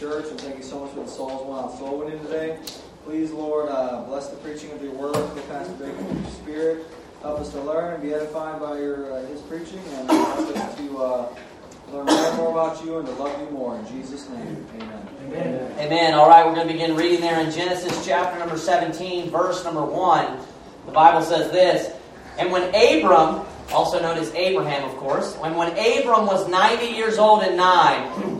church, and thank you so much for the souls went out soul winning today. Please, Lord, bless the preaching of your word, the Pastor Baker, with your spirit. Help us to learn and be edified by his preaching, and help us to learn more and more about you and to love you more. In Jesus' name, amen. Amen. Amen. All right, we're going to begin reading there in Genesis chapter number 17, verse number 1. The Bible says this, "And when Abram," also known as Abraham, of course, when Abram was 90 years old and 9,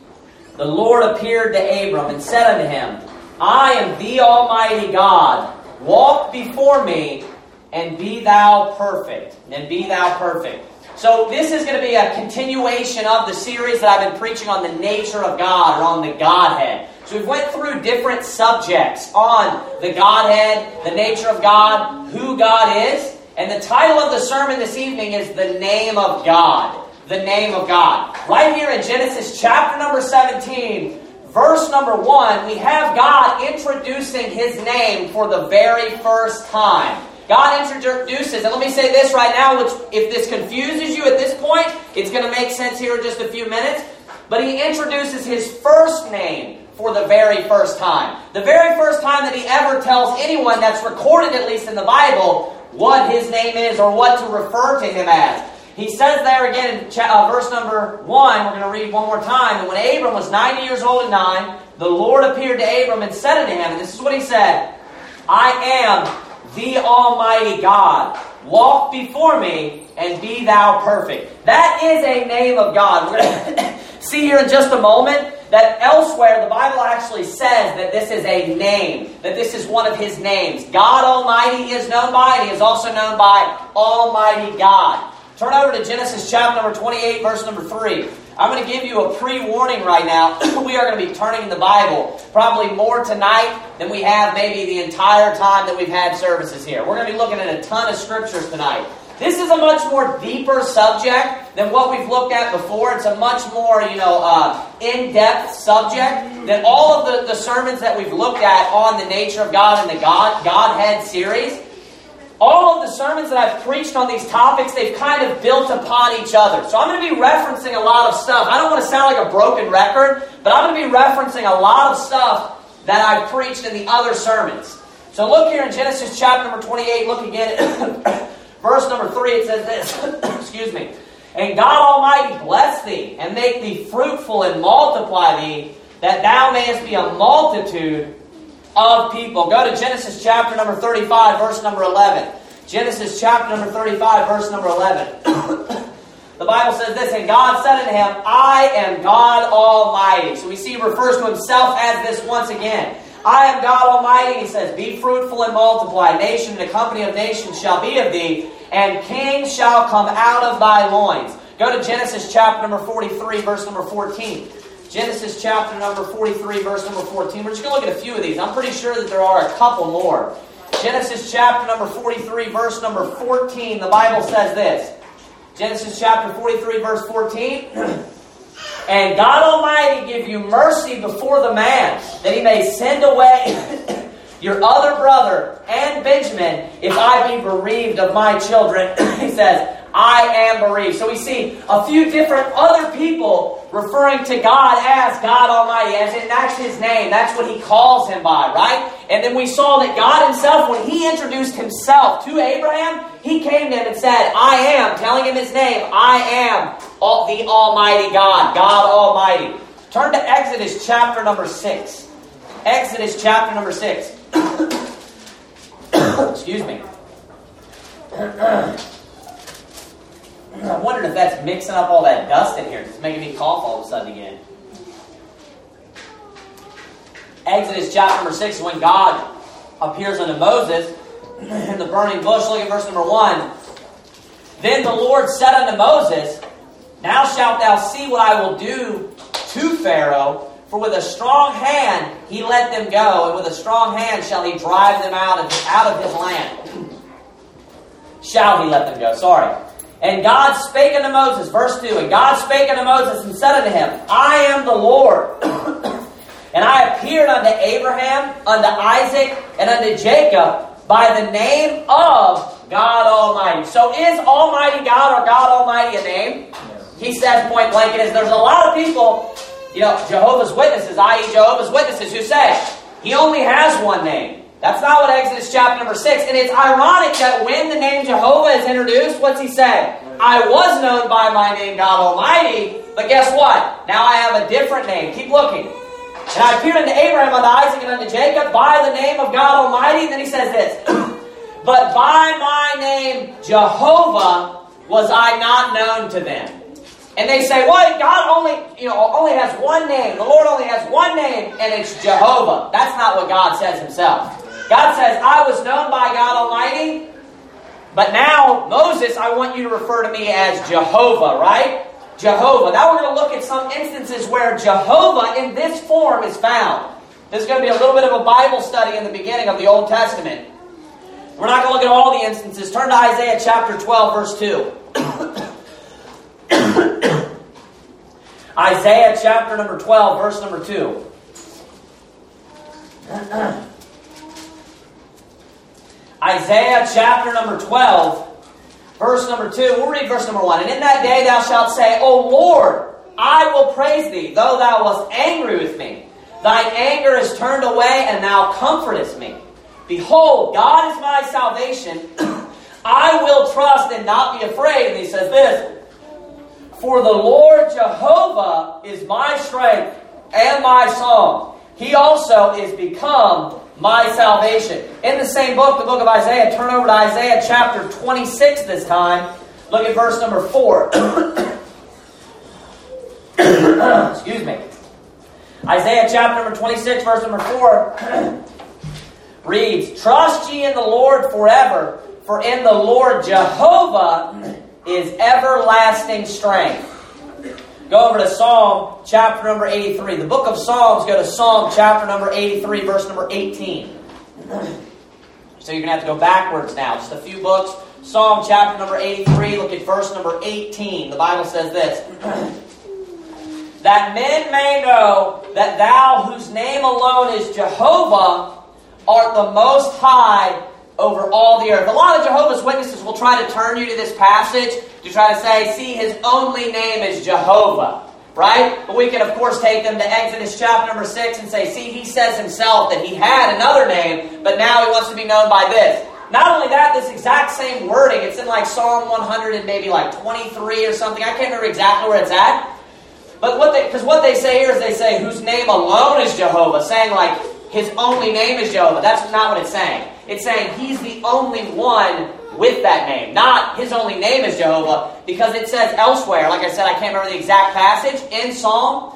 the Lord appeared to Abram and said unto him, I am the Almighty God. Walk before me, and be thou perfect. And be thou perfect. So this is going to be a continuation of the series that I've been preaching on the nature of God, or on the Godhead. So we went through different subjects on the Godhead, the nature of God, who God is. And the title of the sermon this evening is The Name of God. The name of God. Right here in Genesis chapter number 17, verse number 1, we have God introducing His name for the very first time. God introduces, and let me say this right now, which if this confuses you at this point, it's going to make sense here in just a few minutes. But He introduces His first name for the very first time. The very first time that He ever tells anyone that's recorded, at least in the Bible, what His name is or what to refer to Him as. He says there again in verse number 1, we're going to read one more time, and when Abram was 90 years old and 9, the Lord appeared to Abram and said unto him, and this is what He said, I am the Almighty God. Walk before me, and be thou perfect. That is a name of God. We're going to see here in just a moment that elsewhere the Bible actually says that this is a name, that this is one of His names. God Almighty He is known by, and He is also known by Almighty God. Turn over to Genesis chapter number 28, verse number 3. I'm going to give you a pre-warning right now. We are going to be turning in the Bible probably more tonight than we have maybe the entire time that we've had services here. We're going to be looking at a ton of scriptures tonight. This is a much more deeper subject than what we've looked at before. It's a much more, in-depth subject than all of the sermons that we've looked at on the nature of God and the Godhead series. All of the sermons that I've preached on these topics, they've kind of built upon each other. So I'm going to be referencing a lot of stuff. I don't want to sound like a broken record, but I'm going to be referencing a lot of stuff that I've preached in the other sermons. So look here in Genesis chapter number 28. Look again at verse number 3. It says this. Excuse me. And God Almighty bless thee, and make thee fruitful, and multiply thee, that thou mayest be a multitude of people. Go to Genesis chapter number 35, verse number 11. Genesis chapter number 35, verse number 11. The Bible says this, and God said unto him, I am God Almighty. So we see He refers to Himself as this once again. I am God Almighty. He says, be fruitful and multiply. Nation and a company of nations shall be of thee, and kings shall come out of thy loins. Go to Genesis chapter number 43, verse number 14. Genesis chapter number 43, verse number 14. We're just going to look at a few of these. I'm pretty sure that there are a couple more. Genesis chapter number 43, verse number 14. The Bible says this. Genesis chapter 43, verse 14. And God Almighty give you mercy before the man, that He may send away your other brother and Benjamin, if I be bereaved of my children. He says, I am bereaved. So we see a few different other people referring to God as God Almighty, as in that's His name. That's what He calls Him by, right? And then we saw that God Himself, when He introduced Himself to Abraham, He came to him and said, I am, telling him His name, I am the Almighty God, God Almighty. Turn to Exodus chapter number 6. Exodus chapter number 6. Excuse me. I'm wondering if that's mixing up all that dust in here. It's making me cough all of a sudden again. Exodus chapter number 6 is when God appears unto Moses in the burning bush. Look at verse number 1. Then the Lord said unto Moses, Now shalt thou see what I will do to Pharaoh, for with a strong hand he let them go, and with a strong hand shall he drive them out of his land. Shall he let them go, sorry. And God spake unto Moses, verse 2, and God spake unto Moses and said unto him, I am the Lord, and I appeared unto Abraham, unto Isaac, and unto Jacob by the name of God Almighty. So is Almighty God or God Almighty a name? He says point blank, there's a lot of people Jehovah's Witnesses, i.e. Jehovah's Witnesses, who say he only has one name. That's not what Exodus chapter number 6. And it's ironic that when the name Jehovah is introduced, what's he say? I was known by my name, God Almighty, but guess what? Now I have a different name. Keep looking. And I appeared unto Abraham, unto Isaac, and unto Jacob by the name of God Almighty. And then he says this, but by my name Jehovah was I not known to them. And they say, well, God only has one name. The Lord only has one name, and it's Jehovah. That's not what God says himself. God says, I was known by God Almighty, but now, Moses, I want you to refer to me as Jehovah, right? Jehovah. Now we're going to look at some instances where Jehovah in this form is found. This is going to be a little bit of a Bible study in the beginning of the Old Testament. We're not going to look at all the instances. Turn to Isaiah chapter 12, verse 2. Isaiah chapter number 12, verse number 2. Isaiah chapter number 12, verse number 2. We'll read verse number 1. And in that day thou shalt say, O Lord, I will praise thee, though thou wast angry with me. Thine anger is turned away, and thou comfortest me. Behold, God is my salvation. I will trust and not be afraid. And he says this, for the Lord Jehovah is my strength and my song. He also is become my salvation. In the same book, the book of Isaiah, turn over to Isaiah chapter 26 this time. Look at verse number 4. Excuse me. Isaiah chapter number 26, verse number 4 reads, trust ye in the Lord forever, for in the Lord Jehovah is everlasting strength. Go over to Psalm chapter number 83. The book of Psalms, go to Psalm chapter number 83, verse number 18. So you're going to have to go backwards now. Just a few books. Psalm chapter number 83, look at verse number 18. The Bible says this. That men may know that thou, whose name alone is Jehovah, art the most high over all the earth. A lot of Jehovah's Witnesses will try to turn you to this passage to try to say, see, his only name is Jehovah, right? But we can, of course, take them to Exodus chapter number 6 and say, see, he says himself that he had another name, but now he wants to be known by this. Not only that, this exact same wording, it's in like Psalm 100 and maybe like 23 or something. I can't remember exactly where it's at. But what they say here is they say, whose name alone is Jehovah, saying like, his only name is Jehovah. That's not what it's saying. It's saying he's the only one with that name. Not his only name is Jehovah, because it says elsewhere, like I said, I can't remember the exact passage, in Psalm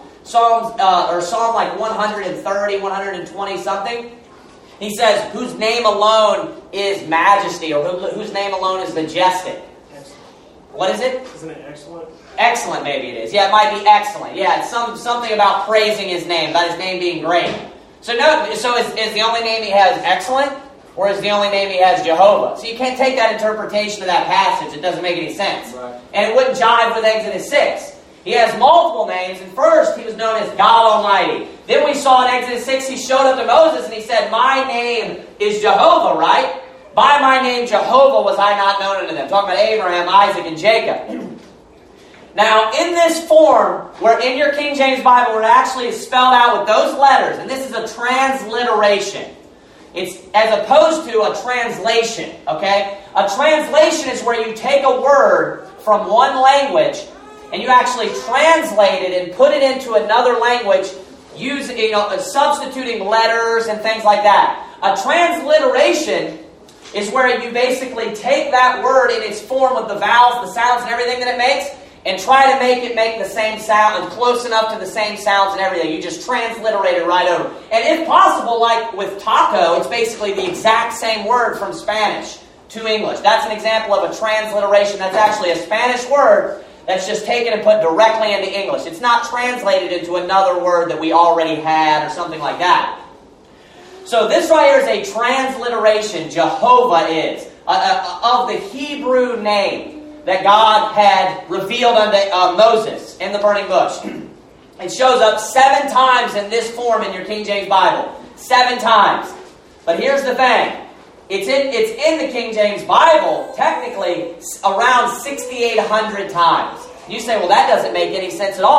like 130, 120 something. He says, whose name alone is majesty, or whose name alone is majestic. Excellent. What is it? Isn't it excellent? Excellent, maybe it is. Yeah, it might be excellent. Yeah, it's something about praising his name, about his name being great. So is the only name he has excellent, or is the only name he has Jehovah? So you can't take that interpretation of that passage. It doesn't make any sense. Right. And it wouldn't jive with Exodus 6. He has multiple names, and first he was known as God Almighty. Then we saw in Exodus 6, he showed up to Moses and he said, my name is Jehovah, right? By my name Jehovah was I not known unto them. Talking about Abraham, Isaac, and Jacob. Now, in this form, where in your King James Bible, where it actually is spelled out with those letters, and this is a transliteration. It's as opposed to a translation, okay? A translation is where you take a word from one language and you actually translate it and put it into another language, substituting letters and things like that. A transliteration is where you basically take that word in its form with the vowels, the sounds, and everything that it makes, and try to make it make the same sound and close enough to the same sounds and everything. You just transliterate it right over. And if possible, like with taco, it's basically the exact same word from Spanish to English. That's an example of a transliteration. That's actually a Spanish word that's just taken and put directly into English. It's not translated into another word that we already had or something like that. So this right here is a transliteration, Jehovah is, of the Hebrew name that God had revealed unto Moses in the burning bush. It shows up 7 times in this form in your King James Bible. 7 times. But here's the thing. It's in the King James Bible, technically, around 6,800 times. You say, well, that doesn't make any sense at all.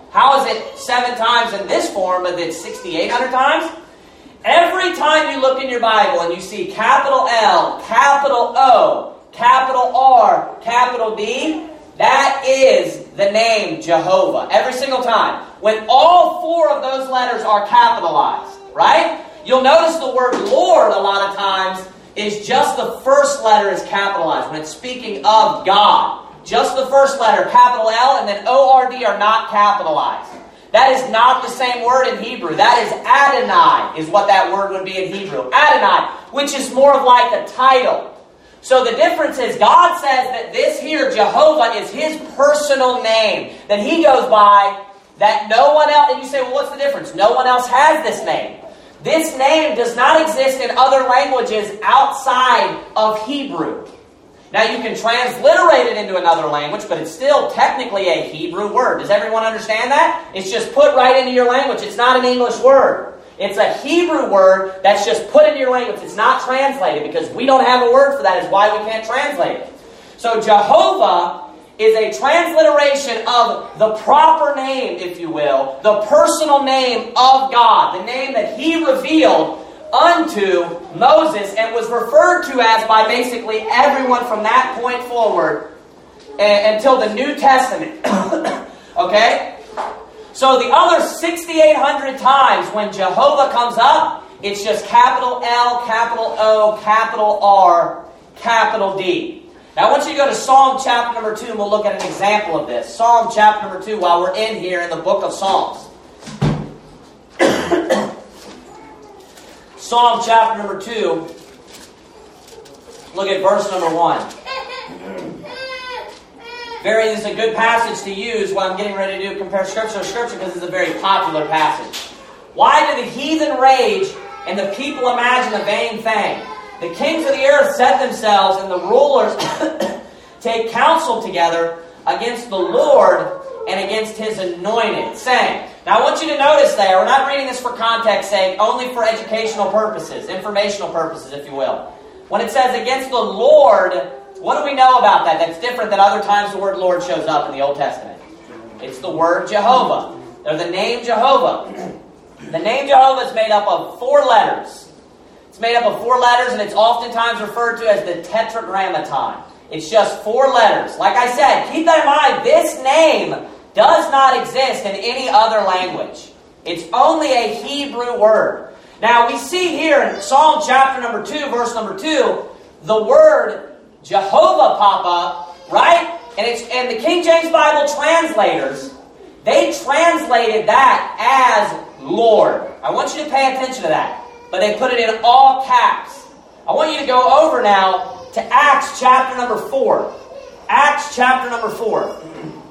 How is it 7 times in this form, but it's 6,800 times? Every time you look in your Bible and you see capital L, capital O, capital R, capital D, that is the name Jehovah. Every single time. When all 4 of those letters are capitalized, right? You'll notice the word Lord a lot of times is just the first letter is capitalized when it's speaking of God. Just the first letter, capital L, and then O-R-D are not capitalized. That is not the same word in Hebrew. That is Adonai, is what that word would be in Hebrew. Adonai, which is more of like a title. So the difference is God says that this here, Jehovah, is His personal name that He goes by, that no one else, and you say, well, what's the difference? No one else has this name. This name does not exist in other languages outside of Hebrew. Now you can transliterate it into another language, but it's still technically a Hebrew word. Does everyone understand that? It's just put right into your language. It's not an English word. It's a Hebrew word that's just put into your language. It's not translated because we don't have a word for that. Is why we can't translate it. So Jehovah is a transliteration of the proper name, if you will, the personal name of God, the name that He revealed unto Moses and was referred to as by basically everyone from that point forward until the New Testament. Okay? So the other 6,800 times when Jehovah comes up, it's just capital L, capital O, capital R, capital D. Now I want you to go to Psalm chapter number 2 and we'll look at an example of this. Psalm chapter number 2 while we're in here in the book of Psalms. Psalm chapter number 2. Look at verse number 1. This is a good passage to use when I'm getting ready to compare Scripture to Scripture because it's a very popular passage. Why do the heathen rage and the people imagine a vain thing? The kings of the earth set themselves and the rulers take counsel together against the Lord and against His anointed, saying... Now I want you to notice there, we're not reading this for context's sake, only for educational purposes, informational purposes, if you will. When it says against the Lord, what do we know about that? That's different than other times the word Lord shows up in the Old Testament. It's the word Jehovah, or the name Jehovah. The name Jehovah is made up of 4 letters. It's made up of 4 letters, and it's oftentimes referred to as the Tetragrammaton. It's just 4 letters. Like I said, keep that in mind, this name does not exist in any other language. It's only a Hebrew word. Now we see here in Psalm chapter number 2, verse number 2, the word Jehovah pop up, right? And the King James Bible translators, they translated that as Lord. I want you to pay attention to that. But they put it in all caps. I want you to go over now to Acts chapter number 4. Acts chapter number 4.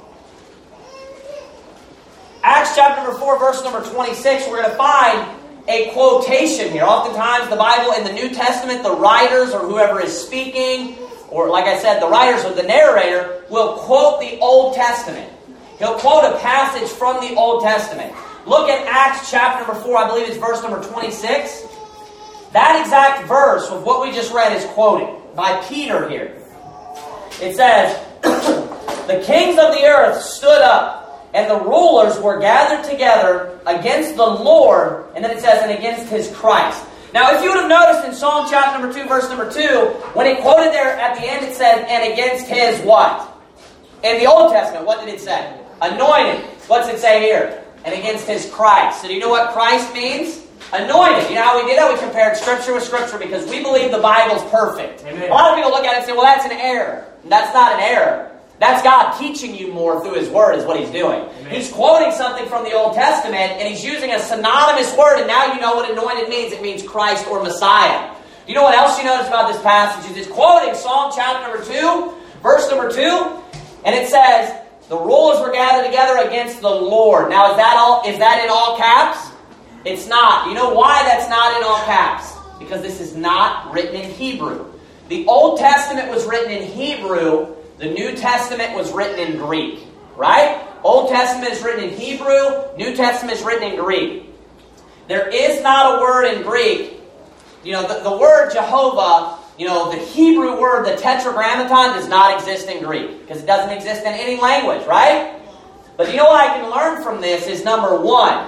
Acts chapter number 4, verse number 26, we're going to find a quotation here. Oftentimes the Bible in the New Testament, the writers or whoever is speaking, or like I said, the writers or the narrator will quote the Old Testament. He'll quote a passage from the Old Testament. Look at Acts chapter number 4, I believe it's verse number 26. That exact verse of what we just read is quoted by Peter here. It says, the kings of the earth stood up, and the rulers were gathered together against the Lord, and then it says, and against His Christ. Now, if you would have noticed in Psalm chapter number 2, verse number 2, when it quoted there at the end, it said, and against His what? In the Old Testament, what did it say? Anointed. What's it say here? And against His Christ. So do you know what Christ means? Anointed. You know how we did that? We compared Scripture with Scripture because we believe the Bible's perfect. Amen. A lot of people look at it and say, well, that's an error. And that's not an error. That's God teaching you more through His Word is what He's doing. Amen. He's quoting something from the Old Testament, and He's using a synonymous word, and now you know what anointed means. It means Christ or Messiah. You know what else you notice about this passage? It's quoting Psalm chapter number 2, verse number 2, and it says, the rulers were gathered together against the Lord. Now, is that in all caps? It's not. You know why that's not in all caps? Because this is not written in Hebrew. The Old Testament was written in Hebrew. The New Testament was written in Greek, right? Old Testament is written in Hebrew. New Testament is written in Greek. There is not a word in Greek. You know, the word Jehovah, you know, the Hebrew word, the Tetragrammaton, does not exist in Greek because it doesn't exist in any language, right? But you know what I can learn from this is, number one,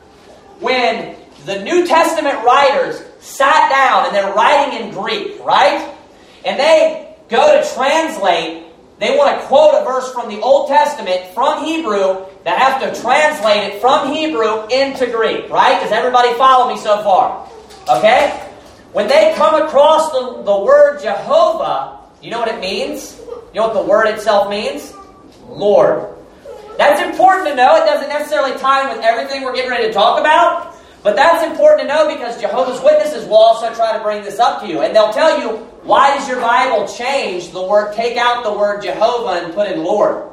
when the New Testament writers sat down and they're writing in Greek, right? And they go to translate, they want to quote a verse from the Old Testament from Hebrew, they have to translate it from Hebrew into Greek, right? Does everybody follow me so far? Okay? When they come across the word Jehovah, you know what it means? You know what the word itself means? Lord. That's important to know. It doesn't necessarily tie in with everything we're getting ready to talk about, but that's important to know because Jehovah's Witnesses will also try to bring this up to you. And they'll tell you, why does your Bible change the word, take out the word Jehovah and put in Lord?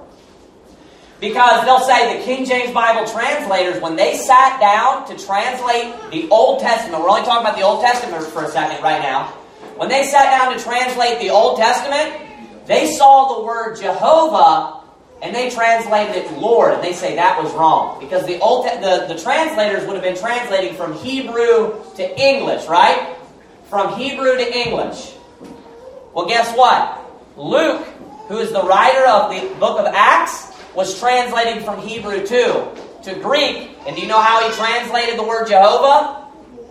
Because they'll say the King James Bible translators, when they sat down to translate the Old Testament, we're only talking about the Old Testament for a second right now. When they sat down to translate the Old Testament, they saw the word Jehovah and they translated it Lord, and they say that was wrong. Because the translators would have been translating from Hebrew to English, right? From Hebrew to English. Well, guess what? Luke, who is the writer of the book of Acts, was translating from Hebrew to Greek. And do you know how he translated the word Jehovah?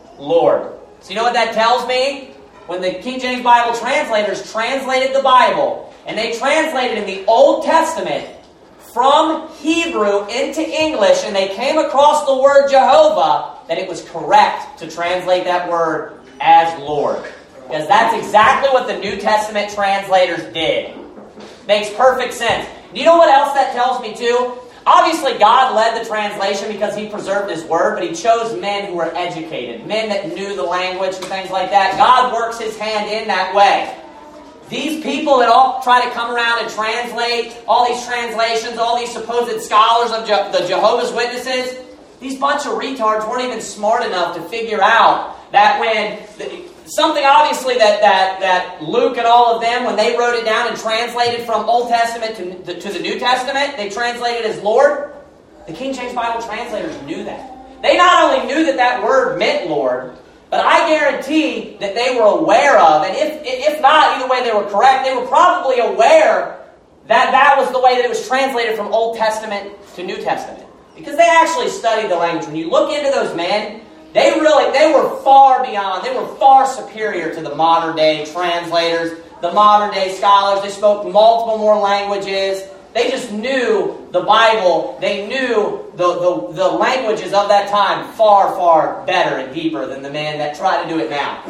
Lord. So you know what that tells me? When the King James Bible translators translated the Bible, and they translated in the Old Testament from Hebrew into English, and they came across the word Jehovah, then it was correct to translate that word as Lord. Because that's exactly what the New Testament translators did. Makes perfect sense. Do you know what else that tells me too? Obviously, God led the translation because He preserved His Word, but He chose men who were educated, men that knew the language and things like that. God works His hand in that way. These people that all try to come around and translate all these translations, all these supposed scholars of the Jehovah's Witnesses, these bunch of retards weren't even smart enough to figure out that when something obviously that Luke and all of them, when they wrote it down and translated from Old Testament to the New Testament, they translated as Lord. The King James Bible translators knew that. They not only knew that that word meant Lord, but I guarantee that they were aware of, and if not, either way they were correct, they were probably aware that that was the way that it was translated from Old Testament to New Testament. Because they actually studied the language. When you look into those men, they were far beyond, they were far superior to the modern day translators, the modern day scholars. They spoke multiple more languages. They just knew the Bible. They knew the languages of that time far, far better and deeper than the men that try to do it now.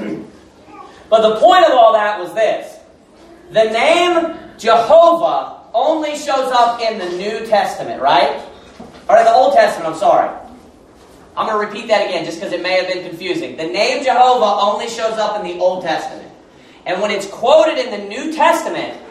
But the point of all that was this. The name Jehovah only shows up in the New Testament, right? Or in the Old Testament, I'm sorry. I'm going to repeat that again just because it may have been confusing. The name Jehovah only shows up in the Old Testament. And when it's quoted in the New Testament,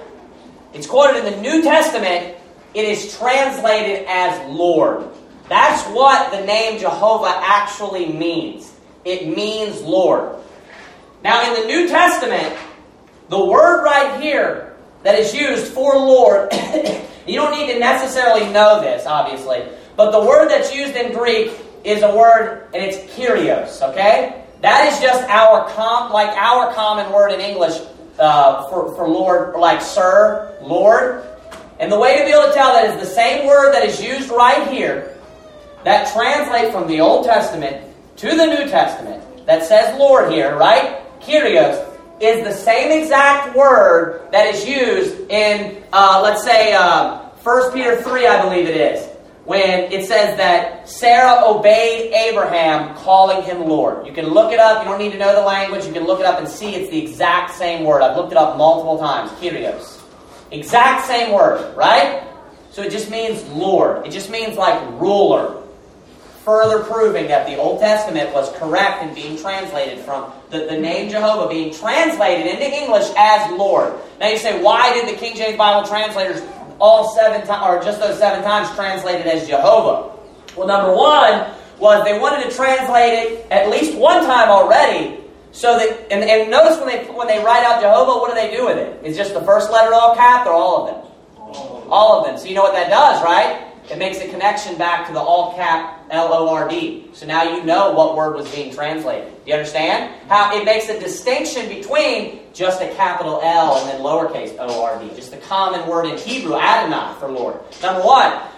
it is translated as Lord. That's what the name Jehovah actually means. It means Lord. Now in the New Testament, the word right here that is used for Lord, you don't need to necessarily know this, obviously, but the word that's used in Greek is a word, and it's Kyrios, okay? That is just our common word in English for Lord, like Sir, Lord. And the way to be able to tell that is the same word that is used right here that translates from the Old Testament to the New Testament that says Lord here, right? Kyrios is the same exact word that is used in, let's say, 1 Peter 3, I believe it is, when it says that Sarah obeyed Abraham, calling him Lord. You can look it up. You don't need to know the language. You can look it up and see it's the exact same word. I've looked it up multiple times. Kyrios. Exact same word, right? So it just means Lord. It just means like ruler. Further proving that the Old Testament was correct in being translated from the name Jehovah being translated into English as Lord. Now you say, why did the King James Bible translators all 7 times, or just those 7 times, translated as Jehovah? Well, number one was they wanted to translate it at least one time already, so that and notice when they write out Jehovah, what do they do with it? Is just the first letter all capped or all of them? All of them. So you know what that does, right? It makes a connection back to the all cap L-O-R-D. So now you know what word was being translated. Do you understand? How it makes a distinction between just a capital L and then lowercase O-R-D. Just the common word in Hebrew, Adonai, for Lord. Number one.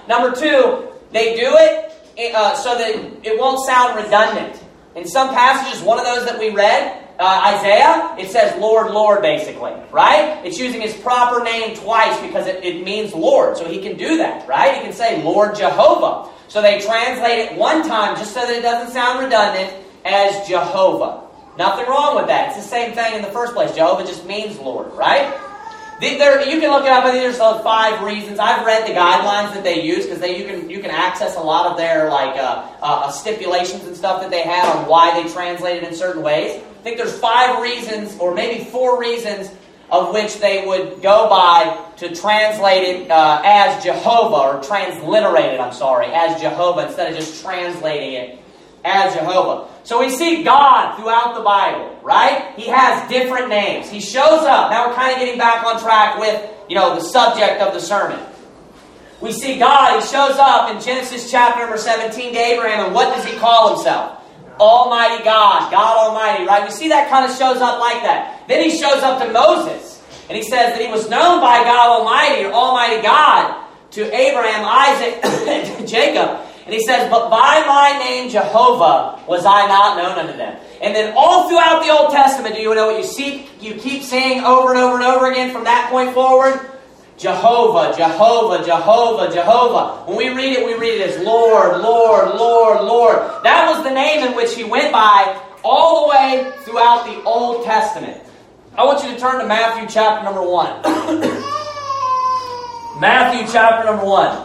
Number two, they do it so that it won't sound redundant. In some passages, one of those that we read, Isaiah, it says Lord, Lord, basically, right? It's using his proper name twice because it means Lord, so he can do that, right? He can say Lord Jehovah. So they translate it one time, just so that it doesn't sound redundant, as Jehovah. Nothing wrong with that. It's the same thing in the first place. Jehovah just means Lord, right? You can look it up. I think there's 5 reasons. I've read the guidelines that they use because you can access a lot of their stipulations and stuff that they have on why they translate it in certain ways. I think there's 5 reasons, or maybe 4 reasons, of which they would go by to translate it as Jehovah, or transliterate it, as Jehovah, instead of just translating it as Jehovah. So we see God throughout the Bible, right? He has different names. He shows up. Now we're kind of getting back on track with, the subject of the sermon. We see God, he shows up in Genesis chapter number 17 to Abraham, and what does he call himself? Almighty God, God Almighty, right? We see that kind of shows up like that. Then he shows up to Moses, and he says that he was known by God Almighty, or Almighty God, to Abraham, Isaac, and Jacob. And he says, but by my name Jehovah was I not known unto them. And then all throughout the Old Testament, do you know what you keep saying over and over and over again from that point forward? Jehovah, Jehovah, Jehovah, Jehovah. When we read it as Lord, Lord, Lord, Lord. That was the name in which he went by all the way throughout the Old Testament. I want you to turn to Matthew chapter number 1. Matthew chapter number 1.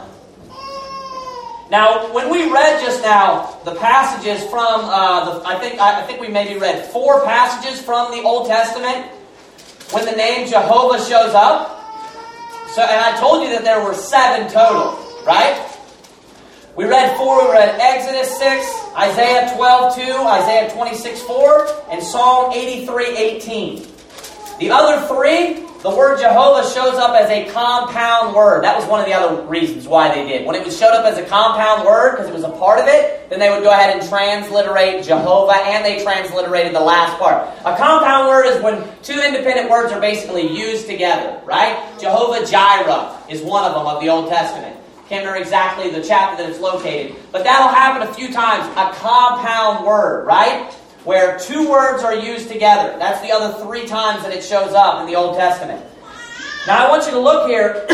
Now, when we read just now the passages from, I think we maybe read 4 passages from the Old Testament when the name Jehovah shows up. So, and I told you that there were 7 total, right? We read 4. We read Exodus 6, Isaiah 12:2, Isaiah 26:4, and Psalm 83:18. The other 3, the word Jehovah shows up as a compound word. That was one of the other reasons why they did. When it showed up as a compound word, because it was a part of it, then they would go ahead and transliterate Jehovah, and they transliterated the last part. A compound word is when 2 independent words are basically used together, right? Jehovah Jireh is one of them of the Old Testament. Can't remember exactly the chapter that it's located, but that'll happen a few times. A compound word, right? Where 2 words are used together. That's the other 3 times that it shows up in the Old Testament. Now I want you to look here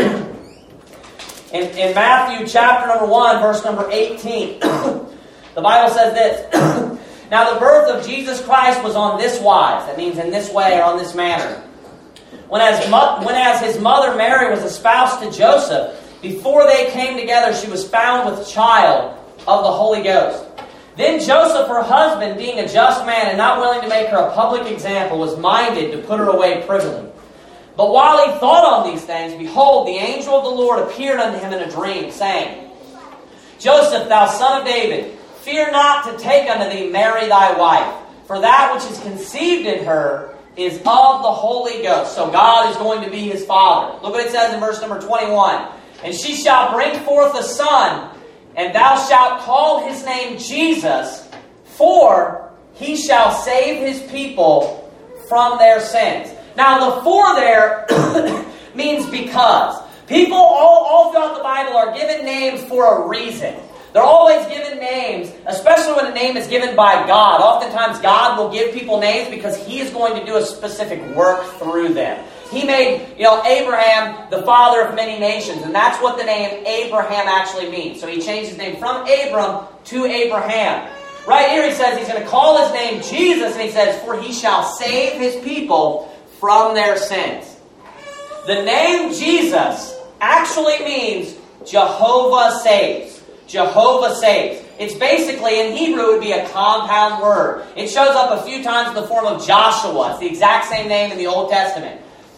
in Matthew chapter number 1, verse number 18. The Bible says this. Now the birth of Jesus Christ was on this wise. That means in this way or on this manner. When as his mother Mary was espoused to Joseph, before they came together, she was found with child of the Holy Ghost. Then Joseph, her husband, being a just man and not willing to make her a public example, was minded to put her away privily. But while he thought on these things, behold, the angel of the Lord appeared unto him in a dream, saying, Joseph, thou son of David, fear not to take unto thee Mary thy wife, for that which is conceived in her is of the Holy Ghost. So God is going to be his father. Look what it says in verse number 21. And she shall bring forth a son, and thou shalt call his name Jesus, for he shall save his people from their sins. Now the "for" there means because. People all throughout the Bible are given names for a reason. They're always given names, especially when a name is given by God. Oftentimes God will give people names because he is going to do a specific work through them. He made, Abraham the father of many nations, and that's what the name Abraham actually means. So he changed his name from Abram to Abraham. Right here he says he's going to call his name Jesus, and he says, for he shall save his people from their sins. The name Jesus actually means Jehovah saves. Jehovah saves. It's basically, in Hebrew, it would be a compound word. It shows up a few times in the form of Joshua. It's the exact same name in the Old Testament.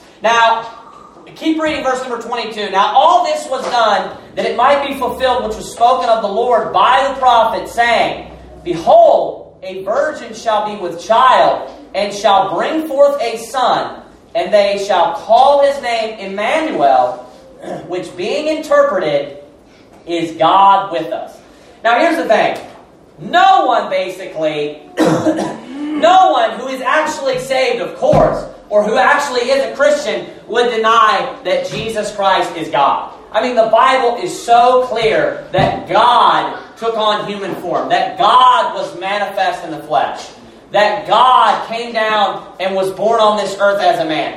Now, keep reading verse number 22. Now, all this was done that it might be fulfilled which was spoken of the Lord by the prophet, saying, Behold, a virgin shall be with child, and shall bring forth a son, and they shall call his name Emmanuel, which being interpreted is God with us. Now, here's the thing. No one who is actually saved, of course, or who actually is a Christian, would deny that Jesus Christ is God. I mean, the Bible is so clear that God took on human form, that God was manifest in the flesh, that God came down and was born on this earth as a man.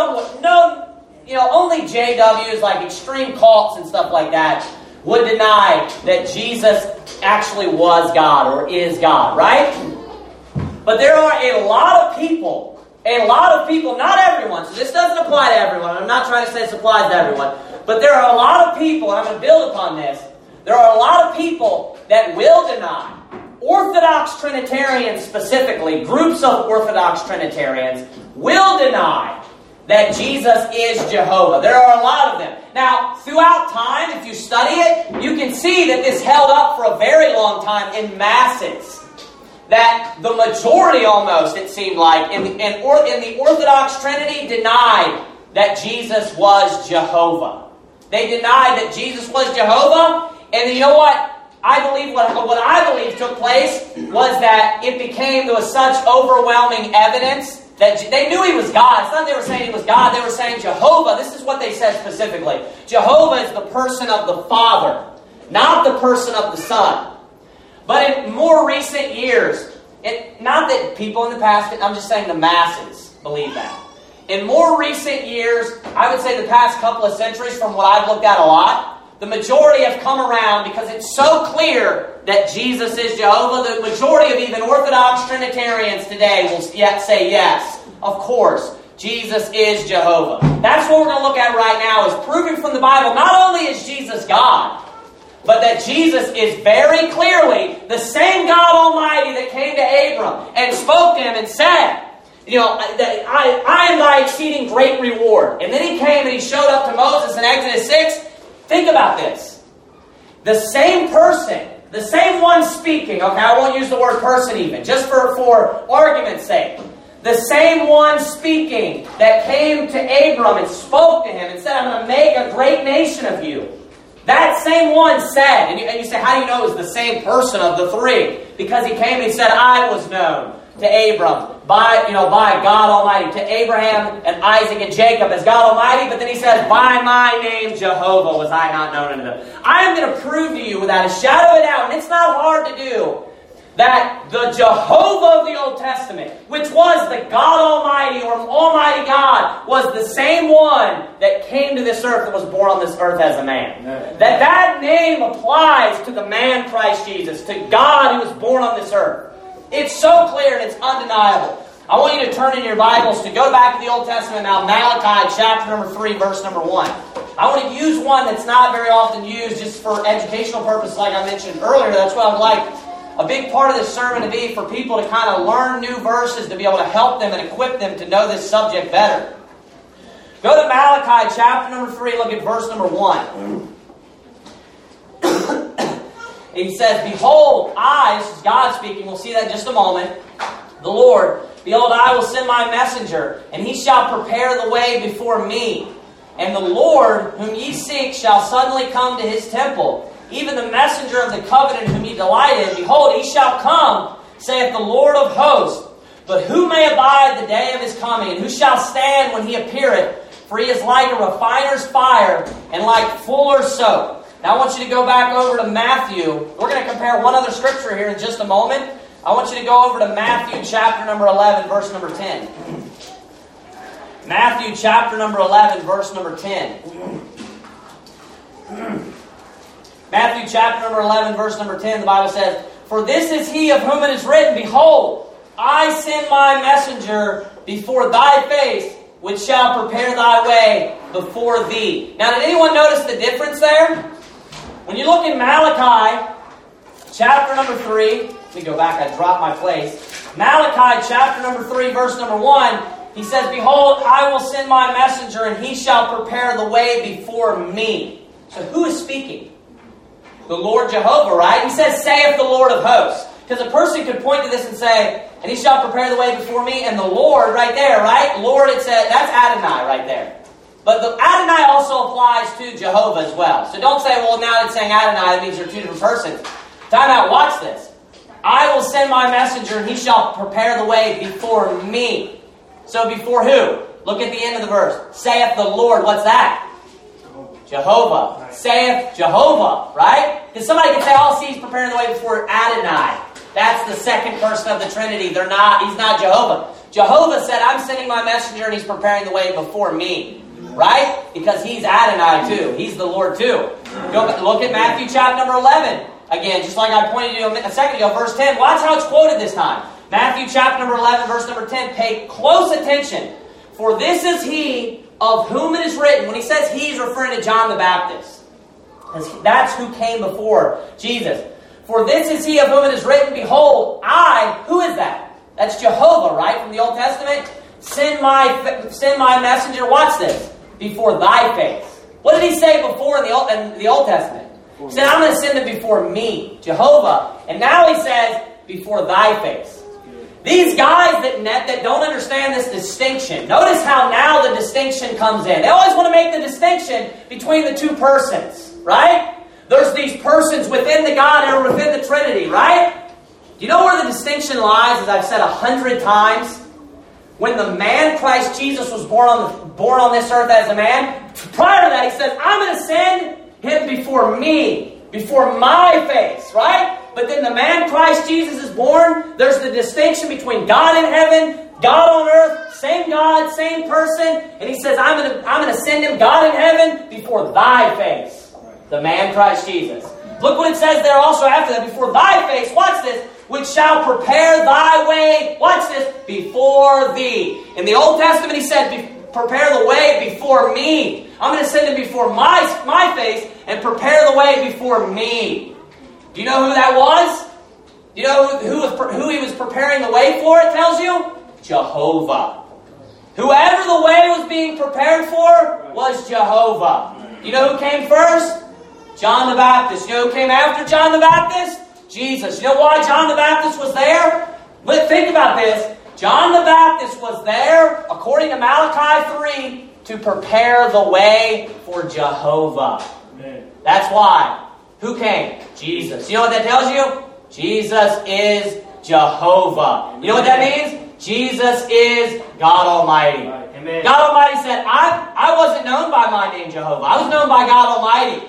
Only JWs like extreme cults and stuff like that would deny that Jesus actually was God or is God, right? But there are a lot of people, not everyone, so this doesn't apply to everyone. I'm not trying to say this applies to everyone. But there are a lot of people, and I'm going to build upon this, there are a lot of people that will deny, Orthodox Trinitarians specifically, groups of Orthodox Trinitarians, will deny that Jesus is Jehovah. There are a lot of them. Now, throughout time, if you study it, you can see that this held up for a very long time in masses. That the majority almost, it seemed like, in the Orthodox Trinity denied that Jesus was Jehovah. They denied that Jesus was Jehovah, and you know what? I believe what I believe took place was that there was such overwhelming evidence that they knew He was God. It's not that they were saying He was God, they were saying Jehovah. This is what they said specifically. Jehovah is the person of the Father, not the person of the Son. But in more recent years, not that people in the past, I'm just saying the masses believe that. In more recent years, I would say the past couple of centuries, from what I've looked at a lot, the majority have come around because it's so clear that Jesus is Jehovah. The majority of even Orthodox Trinitarians today will yet say yes, of course, Jesus is Jehovah. That's what we're going to look at right now, is proving from the Bible not only is Jesus God, but that Jesus is very clearly the same God Almighty that came to Abram and spoke to him and said, I am thy exceeding great reward. And then He came and He showed up to Moses in Exodus 6. Think about this. The same person, the same one speaking, okay, I won't use the word person even, just for argument's sake. The same one speaking that came to Abram and spoke to him and said, I'm going to make a great nation of you. That same one said, and you say, how do you know it was the same person of the three? Because He came and He said, I was known to Abram by God Almighty, to Abraham and Isaac and Jacob as God Almighty, but then He says, by my name Jehovah was I not known unto them. I am going to prove to you without a shadow of a doubt, and it's not hard to do, that the Jehovah of the Old Testament, which was the God Almighty or Almighty God, was the same one that came to this earth and was born on this earth as a man. That name applies to the man Christ Jesus, to God who was born on this earth. It's so clear and it's undeniable. I want you to turn in your Bibles to go back to the Old Testament now, Malachi chapter number 3, verse number 1. I want to use one that's not very often used just for educational purposes like I mentioned earlier. That's what I would like a big part of this sermon to be, for people to kind of learn new verses, to be able to help them and equip them to know this subject better. Go to Malachi chapter number 3, look at verse number 1. He says, behold, this is God speaking, we'll see that in just a moment, the Lord, behold, I will send my messenger, and he shall prepare the way before me. And the Lord, whom ye seek, shall suddenly come to his temple, even the messenger of the covenant whom ye delight in. Behold, he shall come, saith the Lord of hosts. But who may abide the day of his coming, and who shall stand when he appeareth? For he is like a refiner's fire, and like fuller's soap. Now I want you to go back over to Matthew. We're going to compare one other scripture here in just a moment. I want you to go over to Matthew chapter number 11, verse number 10. Matthew chapter number 11, verse number 10. Matthew chapter number 11, verse number 10, the Bible says, for this is he of whom it is written, behold, I send my messenger before thy face, which shall prepare thy way before thee. Now, did anyone notice the difference there? When you look in Malachi, chapter number 3, let me go back, I dropped my place. Malachi, chapter number 3, verse number 1, he says, behold, I will send my messenger, and he shall prepare the way before me. So who is speaking? The Lord Jehovah, right? He says, saith the Lord of hosts. Because a person could point to this and say, and he shall prepare the way before me, and the Lord right there, right? Lord, it says, that's Adonai right there. But the Adonai also applies to Jehovah as well. So don't say, well, now it's saying Adonai, that means they're two different persons. Time out, watch this. I will send my messenger, and he shall prepare the way before me. So before who? Look at the end of the verse. Saith the Lord, what's that? Jehovah. Right. Saith Jehovah, right? Because somebody could say, oh, see, he's preparing the way before Adonai. That's the second person of the Trinity. He's not Jehovah. Jehovah said, I'm sending my messenger and he's preparing the way before me. Right? Because he's Adonai too. He's the Lord too. Go look at Matthew chapter number 11. Again, just like I pointed to a second ago, verse 10. Watch how it's quoted this time. Matthew chapter number 11, verse number 10. Pay close attention. For this is he of whom it is written. When he says he, he's referring to John the Baptist. That's who came before Jesus. For this is he of whom it is written, behold, I, who is that? That's Jehovah, right? From the Old Testament. Send my messenger, watch this, before thy face. What did he say before in the Old Testament? He said, I'm going to send him before me, Jehovah. And now he says, before thy face. These guys that don't understand this distinction, notice how now the distinction comes in. They always want to make the distinction between the two persons, right? There's these persons within the God or within the Trinity, right? Do you know where the distinction lies, as I've said 100 times? When the man Christ Jesus was born on this earth as a man, prior to that he says, I'm going to send him before me, before my face, right? But then the man Christ Jesus is born, there's the distinction between God in heaven, God on earth, same God, same person, and he says, I'm going to send him, God in heaven, before thy face. The man Christ Jesus. Look what it says there also after that, before thy face, watch this, which shall prepare thy way, watch this, before thee. In the Old Testament he said, prepare the way before me. I'm going to send him before my face and prepare the way before me. Do you know who that was? Do you know who he was preparing the way for, it tells you? Jehovah. Whoever the way was being prepared for was Jehovah. Do you know who came first? John the Baptist. You know who came after John the Baptist? Jesus. You know why John the Baptist was there? But think about this. John the Baptist was there, according to Malachi 3, to prepare the way for Jehovah. Amen. That's why. Who came? Jesus. You know what that tells you? Jesus is Jehovah. You know what that means? Jesus is God Almighty. Right. Amen. God Almighty said, I wasn't known by my name Jehovah. I was known by God Almighty.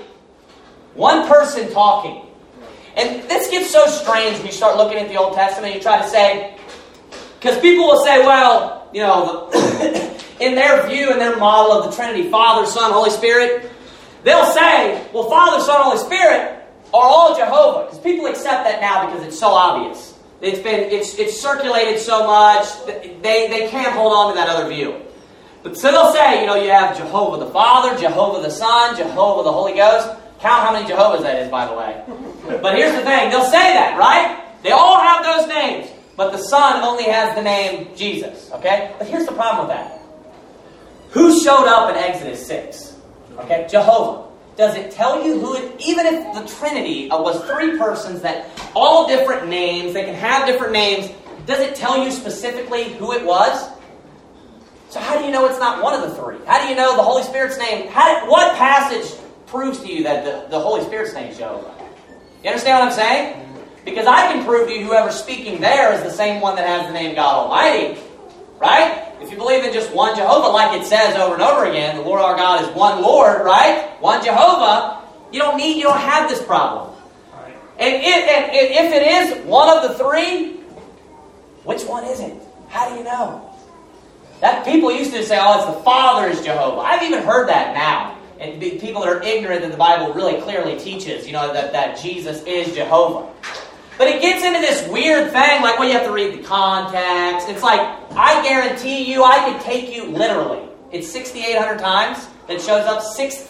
One person talking. And this gets so strange when you start looking at the Old Testament. You try to say, because people will say, well, you know, in their view, in their model of the Trinity, Father, Son, Holy Spirit, they'll say, well, Father, Son, Holy Spirit are all Jehovah. Because people accept that now because it's so obvious. It's circulated so much, they can't hold on to that other view. But so they'll say, you know, you have Jehovah the Father, Jehovah the Son, Jehovah the Holy Ghost. Count how many Jehovahs that is, by the way. But here's the thing. They'll say that, right? They all have those names. But the Son only has the name Jesus. Okay? But here's the problem with that. Who showed up in Exodus 6? Okay? Jehovah. Does it tell you who it... Even if the Trinity was three persons that all different names, they can have different names, does it tell you specifically who it was? So how do you know it's not one of the three? How do you know the Holy Spirit's name? What passage proves to you that the Holy Spirit's name is Jehovah? You understand what I'm saying? Because I can prove to you whoever's speaking there is the same one that has the name God Almighty. Right? If you believe in just one Jehovah, like it says over and over again, the Lord our God is one Lord, right? One Jehovah, you don't have this problem. Right. And if it is one of the three, which one is it? How do you know? That people used to say, oh, it's the Father is Jehovah. I've even heard that now. And people that are ignorant that the Bible really clearly teaches, you know, that Jesus is Jehovah. But it gets into this weird thing, like, well, you have to read the context. It's like, I guarantee you, I could take you literally. It's 6,800 times that shows up,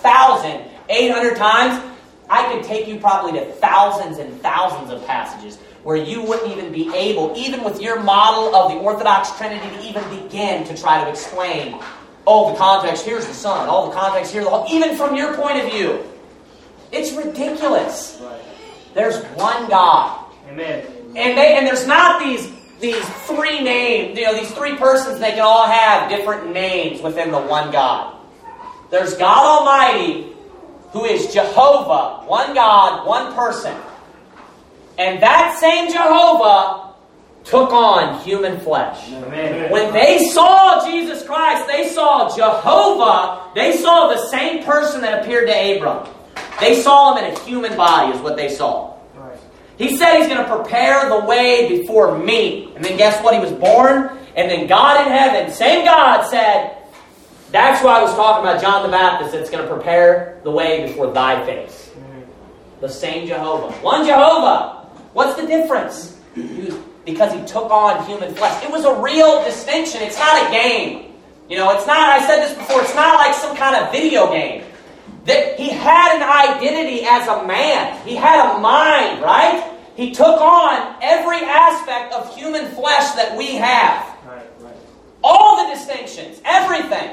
6,800 times. I could take you probably to thousands and thousands of passages where you wouldn't even be able, even with your model of the Orthodox Trinity, to even begin to try to explain, oh, the context, here's the Son. Oh, the context, here's the whole, even from your point of view. It's ridiculous. Right. There's one God. Amen. And there's not these three names, you know, these three persons, they can all have different names within the one God. There's God Almighty, who is Jehovah, one God, one person. And that same Jehovah took on human flesh. Amen. When they saw Jesus Christ, they saw Jehovah, they saw the same person that appeared to Abram. They saw him in a human body is what they saw. Right. He said he's going to prepare the way before me. And then guess what? He was born. And then God in heaven, same God, said, that's why I was talking about John the Baptist. It's going to prepare the way before thy face. The same Jehovah. One Jehovah. What's the difference? Because he took on human flesh. It was a real distinction. It's not a game. You know, it's not, I said this before, it's not like some kind of video game. That he had an identity as a man. He had a mind, right? He took on every aspect of human flesh that we have. Right. All the distinctions, everything.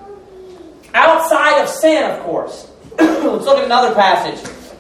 Outside of sin, of course. Let's look at another passage.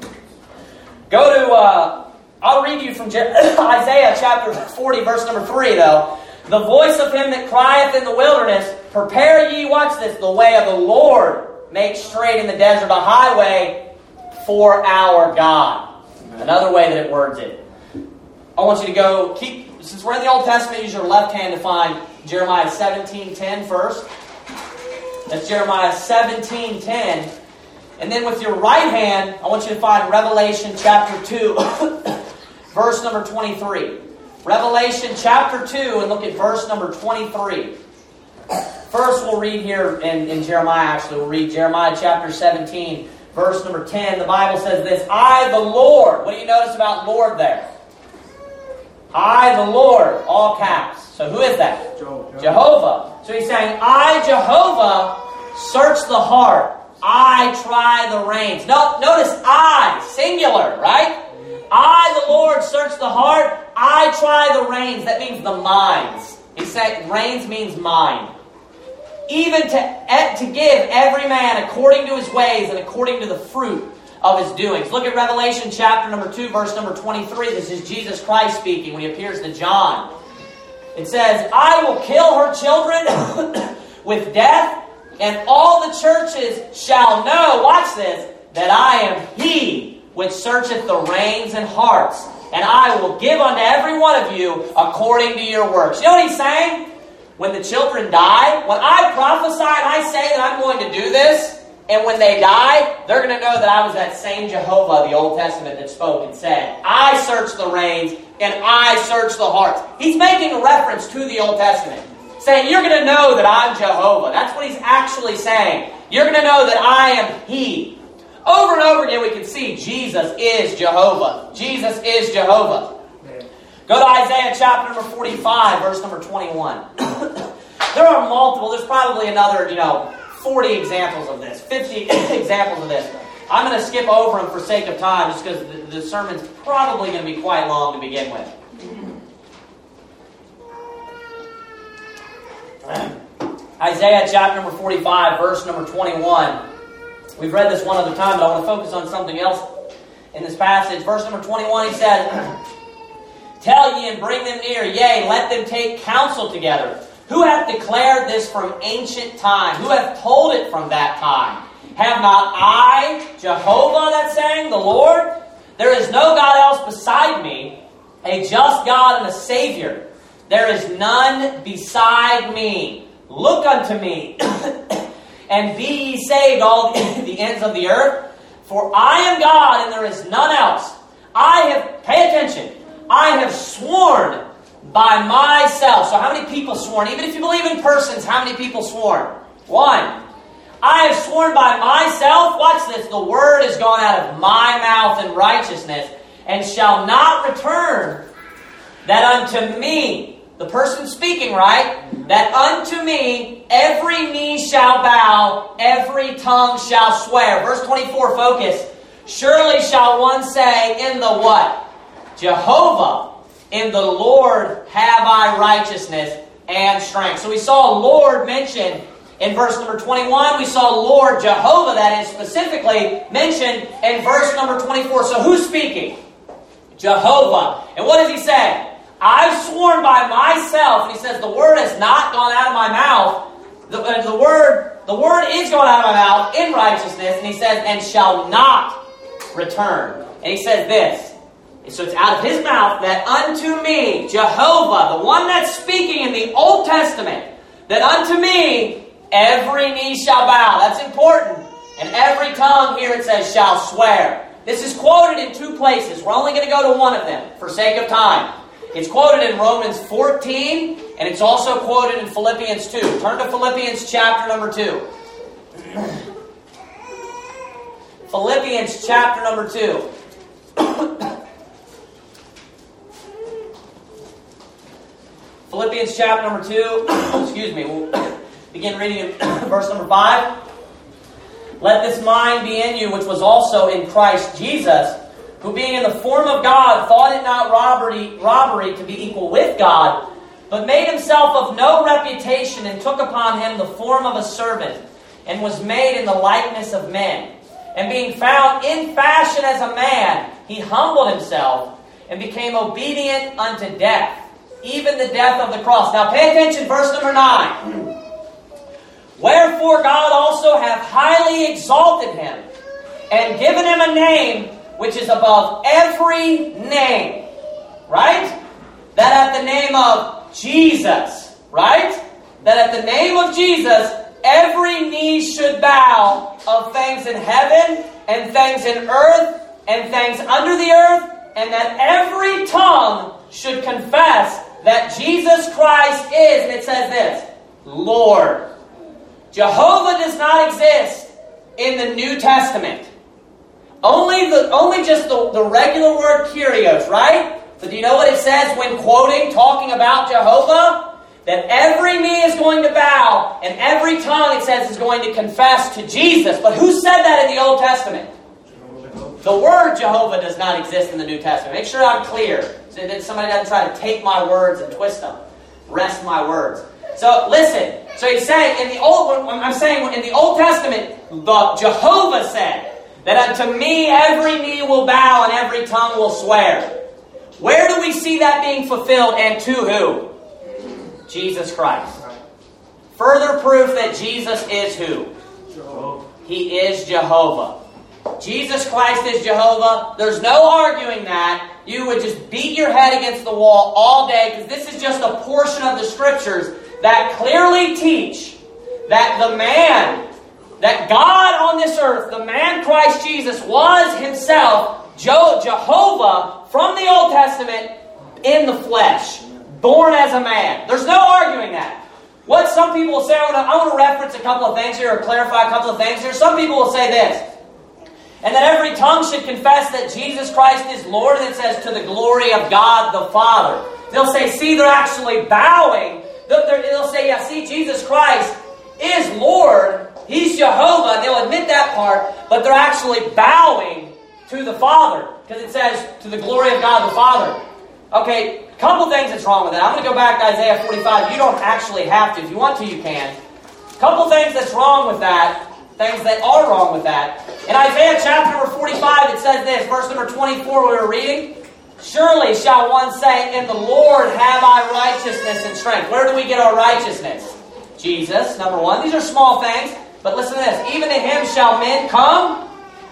Go to, I'll read you from Isaiah chapter 40, verse number 3, though. The voice of him that crieth in the wilderness, prepare ye, watch this, the way of the Lord. Make straight in the desert a highway for our God. Another way that it words it. I want you to go, since we're in the Old Testament, use your left hand to find Jeremiah 17:10 first. That's Jeremiah 17:10. And then with your right hand, I want you to find Revelation chapter 2, verse number 23. Revelation chapter 2, and look at verse number 23. First, we'll read here in Jeremiah, actually. We'll read Jeremiah chapter 17, verse number 10. The Bible says this, I, the Lord. What do you notice about Lord there? I, the Lord, all caps. So who is that? Jehovah. So he's saying, I, Jehovah, search the heart. I try the reins. No, notice I, singular, right? I, the Lord, search the heart. I try the reins. That means the minds. He said reins means mind. Even to give every man according to his ways and according to the fruit of his doings. Look at Revelation chapter number 2, verse number 23. This is Jesus Christ speaking when he appears to John. It says, I will kill her children with death, and all the churches shall know, watch this, that I am he which searcheth the reins and hearts, and I will give unto every one of you according to your works. You know what he's saying? When the children die, when I prophesy and I say that I'm going to do this, and when they die, they're going to know that I was that same Jehovah, the Old Testament, that spoke and said, I search the reins and I search the hearts. He's making a reference to the Old Testament, saying, you're going to know that I'm Jehovah. That's what he's actually saying. You're going to know that I am he. Over and over again, we can see Jesus is Jehovah. Jesus is Jehovah. Go to Isaiah chapter number 45, verse number 21. There are multiple. There's probably another, 40 examples of this, 50 examples of this. I'm going to skip over them for sake of time, just because the sermon's probably going to be quite long to begin with. Isaiah chapter number 45, verse number 21. We've read this one other time, but I want to focus on something else in this passage. Verse number 21, he said, Tell ye and bring them near, yea, let them take counsel together. Who hath declared this from ancient time? Who hath told it from that time? Have not I, Jehovah, that sang, the Lord? There is no God else beside me, a just God and a Savior. There is none beside me. Look unto me, and be ye saved, all the ends of the earth. For I am God, and there is none else. Pay attention, I have sworn by myself. So how many people sworn? Even if you believe in persons, how many people sworn? One. I have sworn by myself, watch this, the word is gone out of my mouth in righteousness, and shall not return, that unto me, the person speaking, right, that unto me every knee shall bow, every tongue shall swear. Verse 24, focus. Surely shall one say, in the what? Jehovah, in the Lord have I righteousness and strength. So we saw Lord mentioned in verse number 21. We saw Lord Jehovah, that is specifically mentioned in verse number 24. So who's speaking? Jehovah. And what does he say? I've sworn by myself. And he says, the word has not gone out of my mouth. The word is going out of my mouth in righteousness. And he says, and shall not return. And he says this, So it's out of his mouth that unto me, Jehovah, the one that's speaking in the Old Testament, that unto me every knee shall bow. That's important. And every tongue, here it says, shall swear. This is quoted in two places. We're only going to go to one of them for sake of time. It's quoted in Romans 14, and it's also quoted in Philippians 2. Turn to Philippians chapter number 2. Philippians chapter number 2. Philippians chapter number 2. Excuse me. We'll begin reading in verse number 5. Let this mind be in you, which was also in Christ Jesus, who being in the form of God, thought it not robbery to be equal with God, but made himself of no reputation, and took upon him the form of a servant, and was made in the likeness of men. And being found in fashion as a man, he humbled himself, and became obedient unto death, even the death of the cross. Now pay attention, verse number 9. Wherefore God also hath highly exalted him, and given him a name which is above every name. Right? That at the name of Jesus, right? That at the name of Jesus, every knee should bow, of things in heaven, and things in earth, and things under the earth, and that every tongue should confess that Jesus Christ is, and it says this, Lord. Jehovah does not exist in the New Testament. Only just the regular word Kyrios, right? But do you know what it says when quoting, talking about Jehovah? That every knee is going to bow, and every tongue, it says, is going to confess to Jesus. But who said that in the Old Testament? The word Jehovah does not exist in the New Testament. Make sure I'm clear, so that somebody doesn't try to take my words and twist them. Wrest my words. So listen. So he's saying in the Old Testament, the Jehovah said that unto me every knee will bow and every tongue will swear. Where do we see that being fulfilled, and to who? Jesus Christ. Further proof that Jesus is who? Jehovah. He is Jehovah. Jesus Christ is Jehovah. There's no arguing that. You would just beat your head against the wall all day, because this is just a portion of the Scriptures that clearly teach that the man, that God on this earth, the man Christ Jesus, was himself Jehovah from the Old Testament in the flesh, born as a man. There's no arguing that. What some people will say, I want to reference a couple of things here, or clarify a couple of things here. Some people will say this, and that every tongue should confess that Jesus Christ is Lord, and it says, to the glory of God the Father. They'll say, see, they're actually bowing. They'll say, yeah, see, Jesus Christ is Lord. He's Jehovah. They'll admit that part, but they're actually bowing to the Father, because it says, to the glory of God the Father. Okay, a couple things that's wrong with that. I'm going to go back to Isaiah 45. You don't actually have to. If you want to, you can. A couple things that's wrong with that. Things that are wrong with that. In Isaiah chapter number 45, it says this, verse number 24 we were reading. Surely shall one say, in the Lord have I righteousness and strength. Where do we get our righteousness? Jesus, number one. These are small things, but listen to this. Even to him shall men come,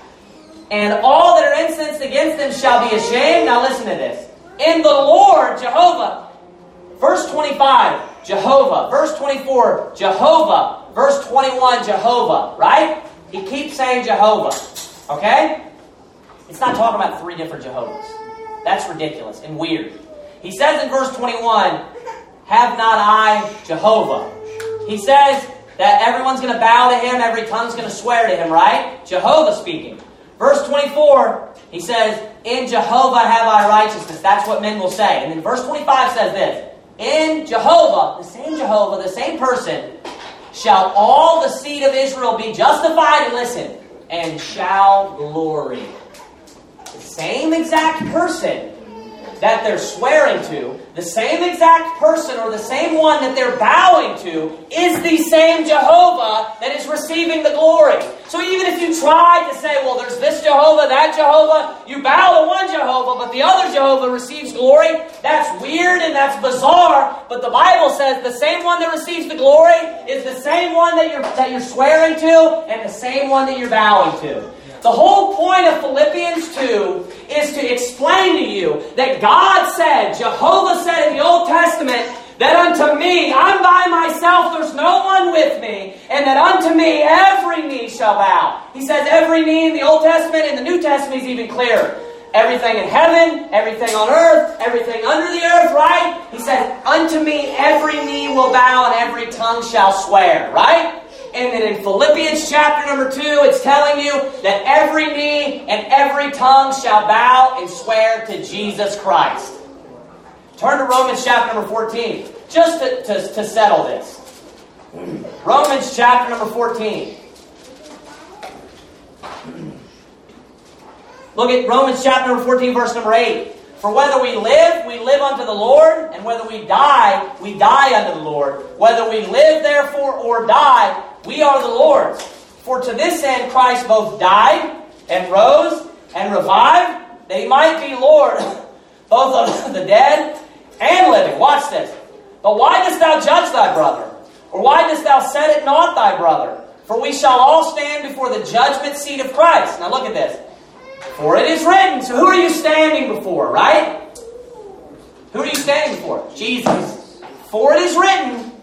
and all that are incensed against them shall be ashamed. Now listen to this. In the Lord, Jehovah. Verse 25, Jehovah. Verse 24, Jehovah. Verse 21, Jehovah. Right? He keeps saying Jehovah. Okay? It's not talking about three different Jehovahs. That's ridiculous and weird. He says in verse 21, have not I Jehovah? He says that everyone's going to bow to him, every tongue's going to swear to him, right? Jehovah speaking. Verse 24, he says, in Jehovah have I righteousness. That's what men will say. And then verse 25 says this, in Jehovah, the same person, shall all the seed of Israel be justified, and listen, and shall glory. The same exact person that they're swearing to, the same exact person or the same one that they're bowing to, is the same Jehovah that is receiving the glory. So even if you try to say, well, there's this Jehovah, that Jehovah, you bow to one Jehovah, but the other Jehovah receives glory, that's weird and that's bizarre, but the Bible says the same one that receives the glory is the same one that you're swearing to and the same one that you're bowing to. The whole point of Philippians 2 is to explain to you that God said, Jehovah said in the Old Testament, that unto me, I'm by myself, there's no one with me, and that unto me every knee shall bow. He says every knee in the Old Testament, and the New Testament is even clearer. Everything in heaven, everything on earth, everything under the earth, right? He says, unto me every knee will bow and every tongue shall swear, right? And then in Philippians chapter number 2, it's telling you that every knee and every tongue shall bow and swear to Jesus Christ. Turn to Romans chapter number 14, just to settle this. Romans chapter number 14. Look at Romans chapter number 14, verse number 8. For whether we live unto the Lord, and whether we die unto the Lord. Whether we live, therefore, or die, we are the Lord's. For to this end Christ both died, and rose, and revived, that He might be Lord, both of the dead and living. Watch this. But why dost thou judge thy brother? Or why dost thou set it not thy brother? For we shall all stand before the judgment seat of Christ. Now look at this. For it is written. So who are you standing before, right? Who are you standing before? Jesus. For it is written,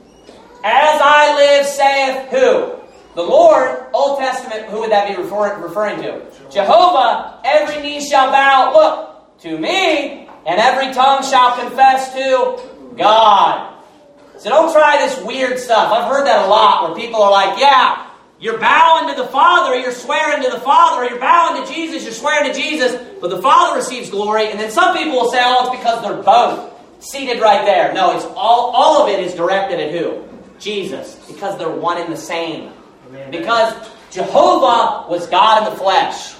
as I live, saith who? The Lord. Old Testament, who would that be referring to? Jehovah. Every knee shall bow, look, to me, and every tongue shall confess to God. So don't try this weird stuff. I've heard that a lot where people are like, yeah, you're bowing to the Father, you're swearing to the Father, or you're bowing to Jesus, you're swearing to Jesus, but the Father receives glory. And then some people will say, oh, it's because they're both seated right there. No, it's all of it is directed at who? Jesus. Because they're one and the same. Amen. Because Jehovah was God in the flesh.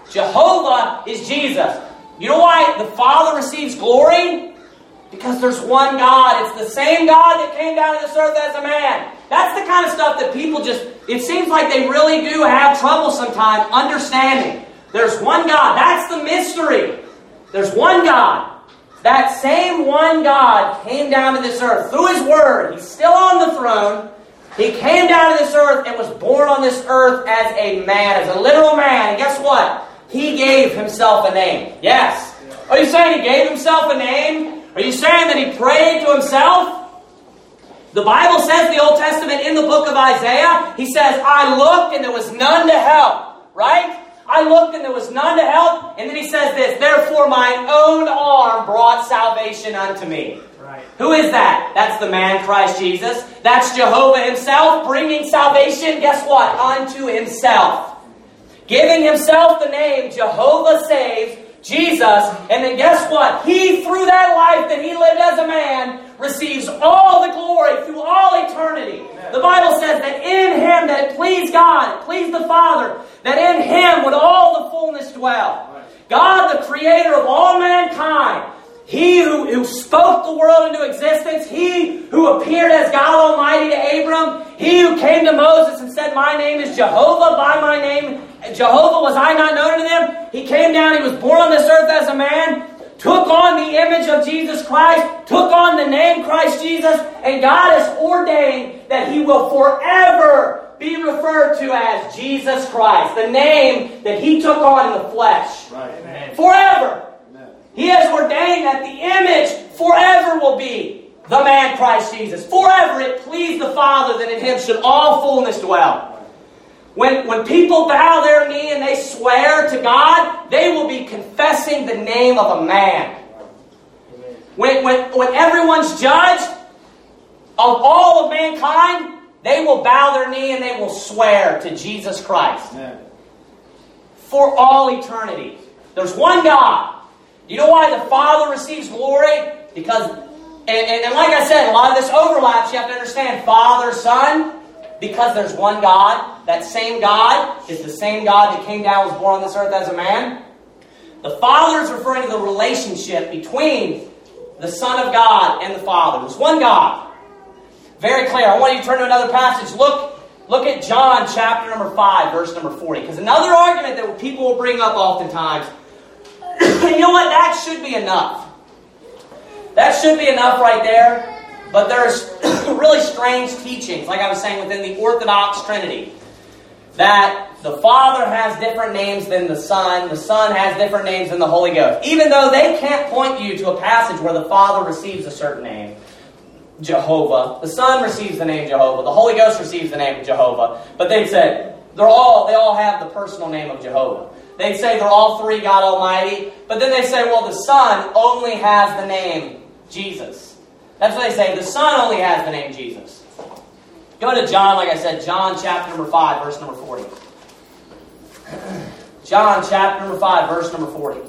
Jehovah is Jesus. You know why the Father receives glory? Because there's one God. It's the same God that came down to this earth as a man. That's the kind of stuff that people it seems like they really do have trouble sometimes understanding. There's one God. That's the mystery. There's one God. That same one God came down to this earth through His Word. He's still on the throne. He came down to this earth and was born on this earth as a man, as a literal man. And guess what? He gave Himself a name. Yes. Are you saying He gave Himself a name? Are you saying that He prayed to Himself? The Bible says in the Old Testament, in the book of Isaiah, He says, I looked and there was none to help. Right? I looked and there was none to help. And then He says this, therefore mine own arm brought salvation unto me. Right. Who is that? That's the man Christ Jesus. That's Jehovah Himself bringing salvation, guess what? Unto Himself. Giving Himself the name Jehovah saves, Jesus, and then guess what? He, through that life that He lived as a man, receives all the glory through all eternity. Amen. The Bible says that in Him that it pleased God, it pleased the Father, that in Him would all the fullness dwell. Right. God, the creator of all mankind, He who spoke the world into existence, He who appeared as God Almighty to Abram, He who came to Moses and said, my name is Jehovah, by my name Jehovah was I not known to them. He came down, He was born on this earth as a man, took on the image of Jesus Christ, took on the name Christ Jesus, and God has ordained that He will forever be referred to as Jesus Christ, the name that He took on in the flesh. Right. Amen. Forever. Amen. He has ordained that the image forever will be the man Christ Jesus. Forever it pleased the Father that in Him should all fullness dwell. When people bow their knee and they swear to God, they will be confessing the name of a man. When everyone's judged of all of mankind, they will bow their knee and they will swear to Jesus Christ. Amen. For all eternity. There's one God. You know why the Father receives glory? Because, and like I said, a lot of this overlaps. You have to understand Father, Son. Because there's one God. That same God is the same God that came down and was born on this earth as a man. The Father is referring to the relationship between the Son of God and the Father. There's one God. Very clear. I want you to turn to another passage. Look at John chapter number 5, verse number 40. Because another argument that people will bring up oftentimes, you know what? That should be enough. That should be enough right there. But there's really strange teachings, like I was saying, within the Orthodox Trinity. That the Father has different names than the Son has different names than the Holy Ghost. Even though they can't point you to a passage where the Father receives a certain name, Jehovah, the Son receives the name Jehovah, the Holy Ghost receives the name of Jehovah, but they'd say, they all have the personal name of Jehovah. They'd say they're all three God Almighty, but then they say, well, the Son only has the name Jesus. That's what they say, the Son only has the name Jesus. Go to John, like I said, John chapter number 5, verse number 40. John chapter number 5, verse number 40.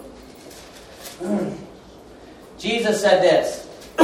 Jesus said this,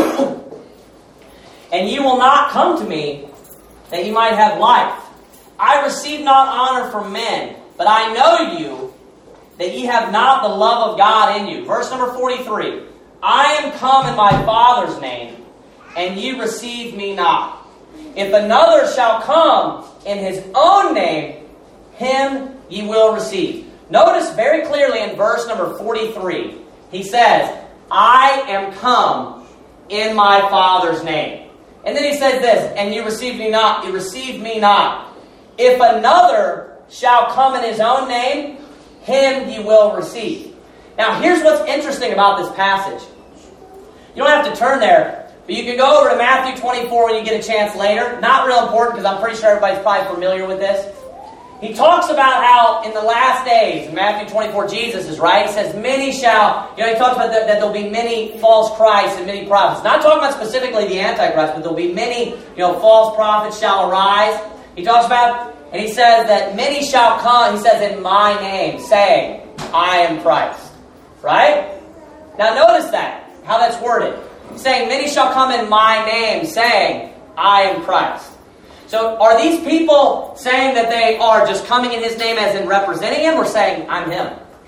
and ye will not come to me, that ye might have life. I receive not honor from men, but I know you, that ye have not the love of God in you. Verse number 43. I am come in my Father's name, and ye receive me not. If another shall come in his own name, him ye will receive. Notice very clearly in verse number 43, he says, I am come in my Father's name. And then he says this, and you receive me not, you receive me not. If another shall come in his own name, him ye will receive. Now here's what's interesting about this passage. You don't have to turn there, but you can go over to Matthew 24 when you get a chance later. Not real important because I'm pretty sure everybody's probably familiar with this. He talks about how in the last days, in Matthew 24, Jesus is right. He says, many shall, he talks about that there'll be many false Christs and many prophets. Not talking about specifically the Antichrist, but there'll be many, false prophets shall arise. He talks about, and he says that many shall come, he says, in my name, saying, I am Christ. Right? Now notice that, how that's worded. He's saying, many shall come in my name, saying, I am Christ. So are these people saying that they are just coming in his name as in representing him, or saying, I'm him?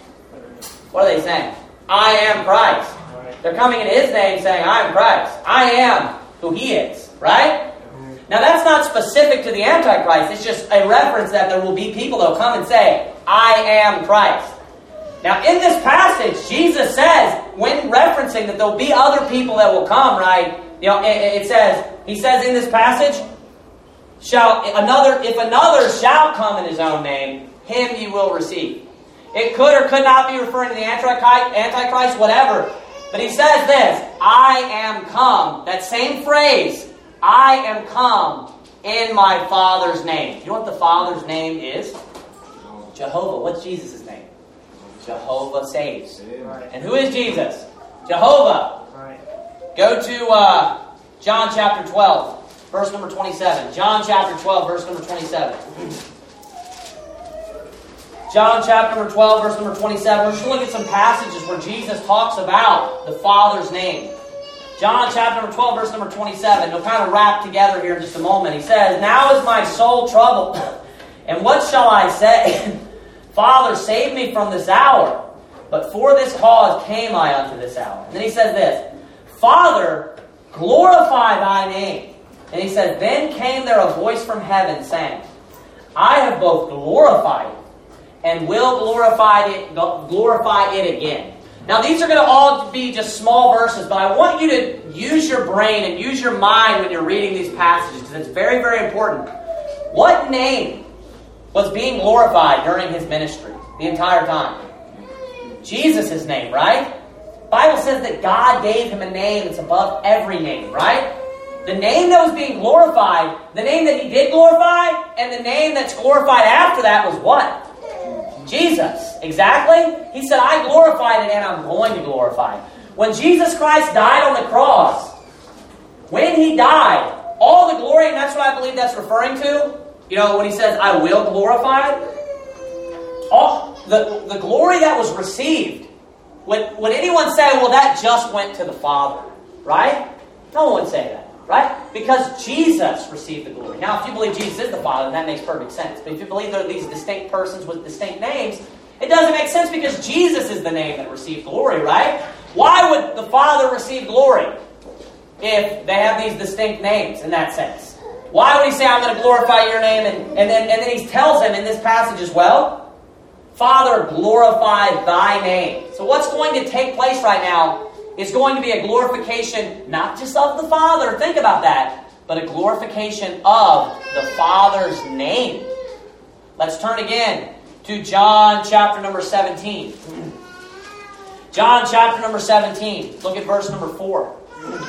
What are they saying? I am Christ. They're coming in his name saying, I am Christ. I am who he is. Right? Now that's not specific to the Antichrist. It's just a reference that there will be people that will come and say, I am Christ. Now in this passage, Jesus says, when referencing that there will be other people that will come, right? He says in this passage, if another shall come in his own name, him ye will receive. It could or could not be referring to the Antichrist, whatever. But he says this, I am come. That same phrase, I am come in my Father's name. You know what the Father's name is? Jehovah. What's Jesus' name? Jehovah saves. And who is Jesus? Jehovah. Go to John chapter 12. Verse number 27. John chapter 12, verse number 27. John chapter number 12, verse number 27. We're just going to look at some passages where Jesus talks about the Father's name. John chapter number 12, verse number 27. They'll kind of wrap together here in just a moment. He says, now is my soul troubled, and what shall I say? Father, save me from this hour. But for this cause came I unto this hour. And then he says this, Father, glorify thy name. And he says, then came there a voice from heaven saying, I have both glorified it and will glorify it again. Now these are going to all be just small verses, but I want you to use your brain and use your mind when you're reading these passages because it's very, very important. What name was being glorified during his ministry the entire time? Jesus' name, right? The Bible says that God gave him a name that's above every name, right? The name that was being glorified, the name that he did glorify, and the name that's glorified after that was what? Jesus. Exactly. He said, I glorified it and I'm going to glorify it. When Jesus Christ died on the cross, when he died, all the glory, and that's what I believe that's referring to, when he says, I will glorify it, all the glory that was received, would anyone say, well, that just went to the Father, right? No one would say that. Right? Because Jesus received the glory. Now, if you believe Jesus is the Father, that makes perfect sense. But if you believe there are these distinct persons with distinct names, it doesn't make sense because Jesus is the name that received glory, right? Why would the Father receive glory if they have these distinct names in that sense? Why would he say, I'm going to glorify your name? And then he tells them in this passage as well, Father, glorify thy name. So what's going to take place right now is going to be a glorification, not just of the Father, think about that, but a glorification of the Father's name. Let's turn again to John chapter number 17. John chapter number 17. Look at verse number 4.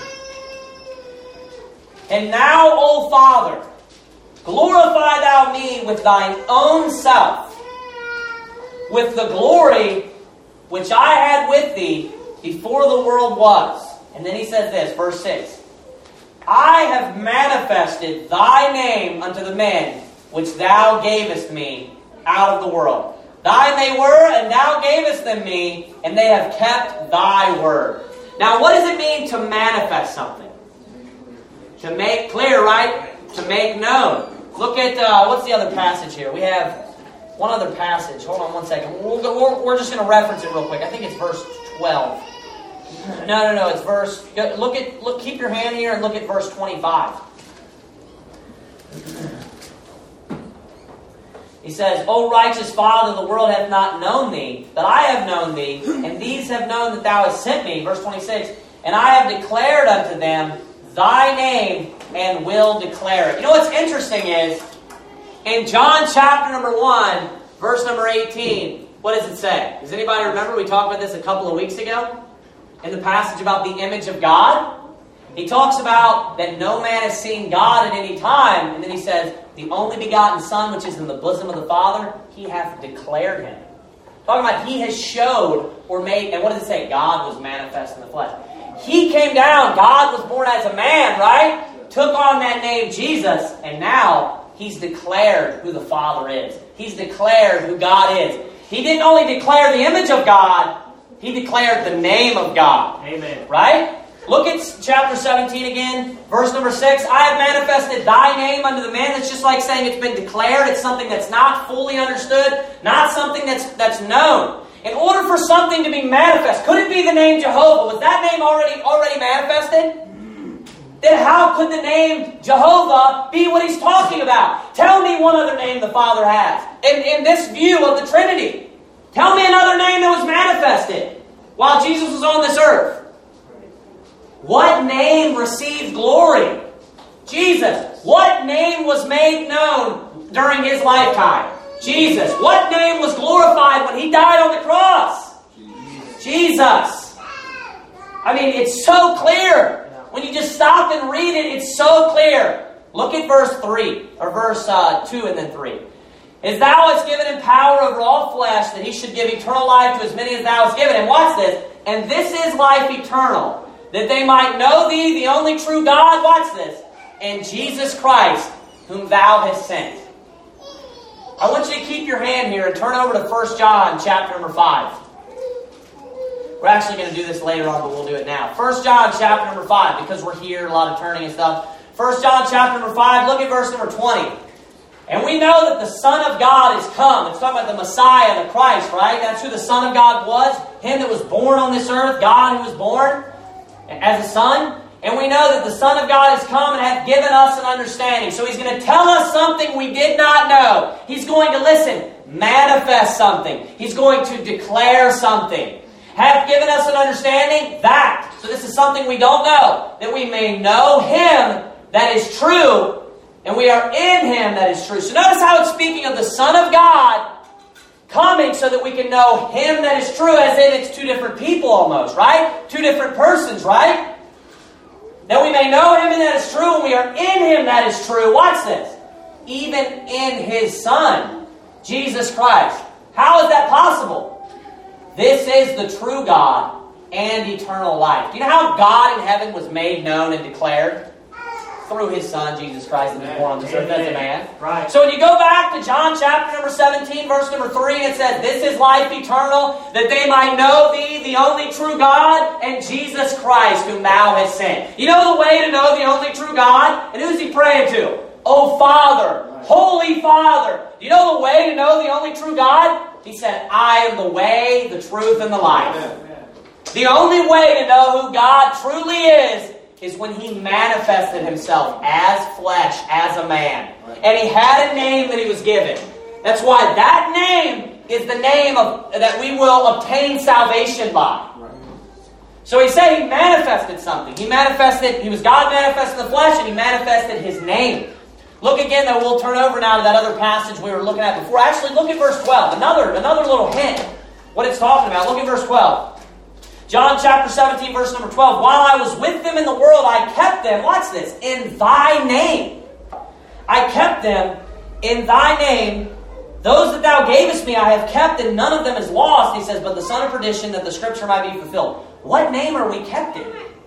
And now, O Father, glorify thou me with thine own self, with the glory which I had with thee before the world was. And then he says this, verse 6. I have manifested thy name unto the men which thou gavest me out of the world. Thine they were, and thou gavest them me, and they have kept thy word. Now, what does it mean to manifest something? To make clear, right? To make known. Look at, what's the other passage here? We have one other passage. Hold on one second. We're just going to reference it real quick. I think it's verse 12. No, it's verse... keep your hand here and look at verse 25. He says, O righteous Father, the world hath not known thee, but I have known thee, and these have known that thou hast sent me. Verse 26, and I have declared unto them thy name, and will declare it. You know what's interesting is, in John chapter number 1, verse number 18, what does it say? Does anybody remember? We talked about this a couple of weeks ago, in the passage about the image of God. He talks about that no man has seen God at any time, and then he says, the only begotten Son, which is in the bosom of the Father, he hath declared him. Talking about he has showed or made, and what does it say? God was manifest in the flesh. He came down, God was born as a man, right? Took on that name Jesus, and now he's declared who the Father is. He's declared who God is. He didn't only declare the image of God, he declared the name of God. Amen. Right? Look at chapter 17 again, verse number 6. I have manifested thy name unto the men. It's just like saying it's been declared. It's something that's not fully understood, not something that's known. In order for something to be manifest, could it be the name Jehovah? Was that name already manifested? Then how could the name Jehovah be what he's talking about? Tell me one other name the Father has. In this view of the Trinity. Tell me another name that was manifested while Jesus was on this earth. What name received glory? Jesus. What name was made known during his lifetime? Jesus. What name was glorified when he died on the cross? Jesus. I mean, it's so clear. When you just stop and read it, it's so clear. Look at verse 3, or verse 2 and then 3. As thou hast given him power over all flesh, that he should give eternal life to as many as thou hast given him. Watch this. And this is life eternal, that they might know thee, the only true God. Watch this. And Jesus Christ, whom thou hast sent. I want you to keep your hand here and turn over to 1 John chapter number 5. We're actually going to do this later on, but we'll do it now. 1 John chapter number 5, because we're here, a lot of turning and stuff. 1 John chapter number 5, look at verse number 20. And we know that the Son of God is come. It's talking about the Messiah, the Christ, right? That's who the Son of God was. Him that was born on this earth, God who was born as a Son. And we know that the Son of God has come and hath given us an understanding. So He's going to tell us something we did not know. He's going to, listen, manifest something. He's going to declare something. Hath given us an understanding that. So this is something we don't know. That we may know Him that is true, and we are in Him that is true. So notice how it's speaking of the Son of God coming so that we can know Him that is true, as in it's two different people almost, right? Two different persons, right? That we may know Him that is true, and we are in Him that is true. Watch this. Even in His Son, Jesus Christ. How is that possible? This is the true God and eternal life. Do you know how God in heaven was made known and declared? Through His Son, Jesus Christ, that was born on this earth as a man. Right. So when you go back to John chapter number 17, verse number 3, and it says, this is life eternal, that they might know Thee, the only true God, and Jesus Christ, whom Thou hast sent. You know the way to know the only true God? And who's He praying to? Oh, Father, Holy Father. Do you know the way to know the only true God? He said, I am the way, the truth, and the life. Amen. The only way to know who God truly is when He manifested Himself as flesh, as a man. And He had a name that He was given. That's why that name is the name that we will obtain salvation by. So He said He manifested something. He was God manifested in the flesh, and He manifested His name. Look again, though, we'll turn over now to that other passage we were looking at before. Actually, look at verse 12. Another little hint what it's talking about. Look at verse 12. John chapter 17, verse number 12. While I was with them in the world, I kept them, watch this, in thy name. I kept them in thy name. Those that thou gavest me I have kept, and none of them is lost. He says, but the son of perdition, that the scripture might be fulfilled. What name are we kept in?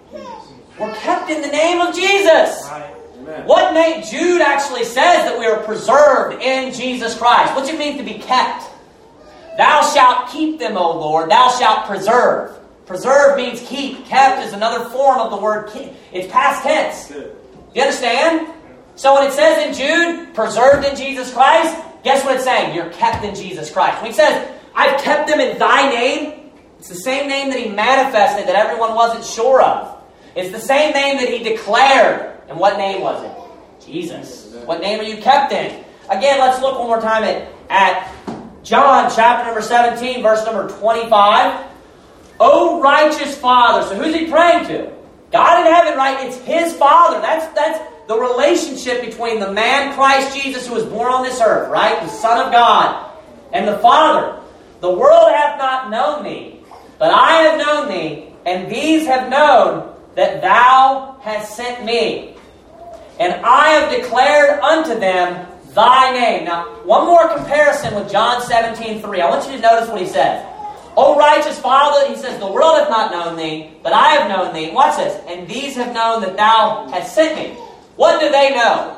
We're kept in the name of Jesus. Right. Amen. What name? Jude actually says that we are preserved in Jesus Christ. What's it mean to be kept? Thou shalt keep them, O Lord. Thou shalt preserve. Preserve means keep. Kept is another form of the word keep. It's past tense. Do you understand? So when it says in Jude, preserved in Jesus Christ, guess what it's saying? You're kept in Jesus Christ. When he says, I've kept them in thy name, it's the same name that he manifested that everyone wasn't sure of. It's the same name that he declared. And what name was it? Jesus. What name are you kept in? Again, let's look one more time at John chapter number 17, verse number 25. O righteous Father. So who's he praying to? God in heaven, right? It's his Father. That's the relationship between the man Christ Jesus who was born on this earth, right? The Son of God, and the Father. The world hath not known thee, but I have known thee, and these have known that thou hast sent me. And I have declared unto them thy name. Now, one more comparison with John 17:3. I want you to notice what he says. O righteous Father, he says, the world hath not known thee, but I have known thee. Watch this. And these have known that thou hast sent me. What do they know?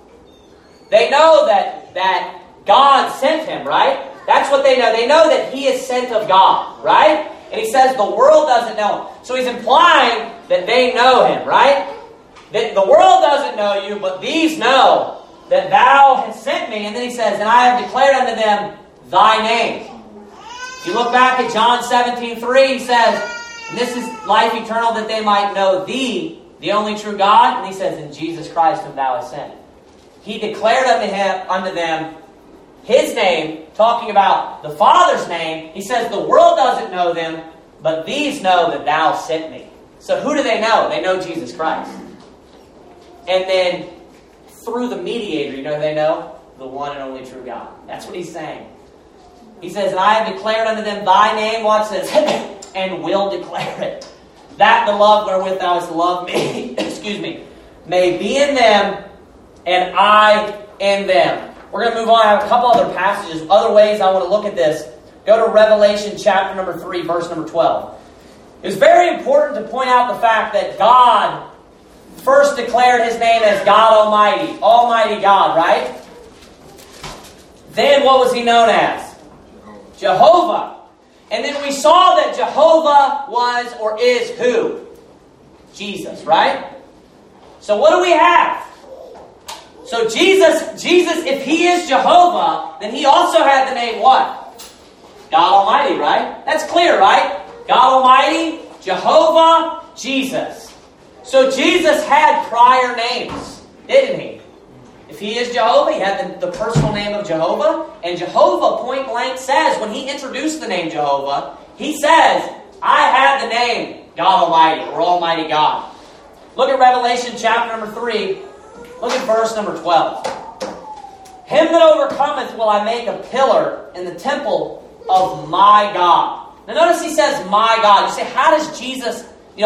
They know that God sent him, right? That's what they know. They know that he is sent of God, right? And he says the world doesn't know him. So he's implying that they know him, right? That the world doesn't know you, but these know that thou hast sent me. And then he says, and I have declared unto them thy name. If you look back at John 17:3, he says, and this is life eternal, that they might know thee, the only true God. And he says, in Jesus Christ whom thou hast sent. He declared unto them his name, talking about the Father's name. He says, the world doesn't know them, but these know that thou sent me. So who do they know? They know Jesus Christ. And then through the mediator, you know who they know? The one and only true God. That's what he's saying. He says, and I have declared unto them thy name, watch this, and will declare it. That the love wherewith thou hast loved me, excuse me, may be in them, and I in them. We're going to move on. I have a couple other passages, other ways I want to look at this. Go to Revelation chapter number 3, verse number 12. It's very important to point out the fact that God first declared his name as God Almighty. Almighty God, right? Then what was he known as? Jehovah. And then we saw that Jehovah was or is who? Jesus, right? So what do we have? So Jesus, if he is Jehovah, then he also had the name what? God Almighty, right? That's clear, right? God Almighty, Jehovah, Jesus. So Jesus had prior names, didn't he? If he is Jehovah, he had the personal name of Jehovah. And Jehovah, point blank, says, when he introduced the name Jehovah, he says, I have the name God Almighty, or Almighty God. Look at Revelation chapter number 3. Look at verse number 12. Him that overcometh will I make a pillar in the temple of my God. Now notice he says, my God. You say, how does Jesus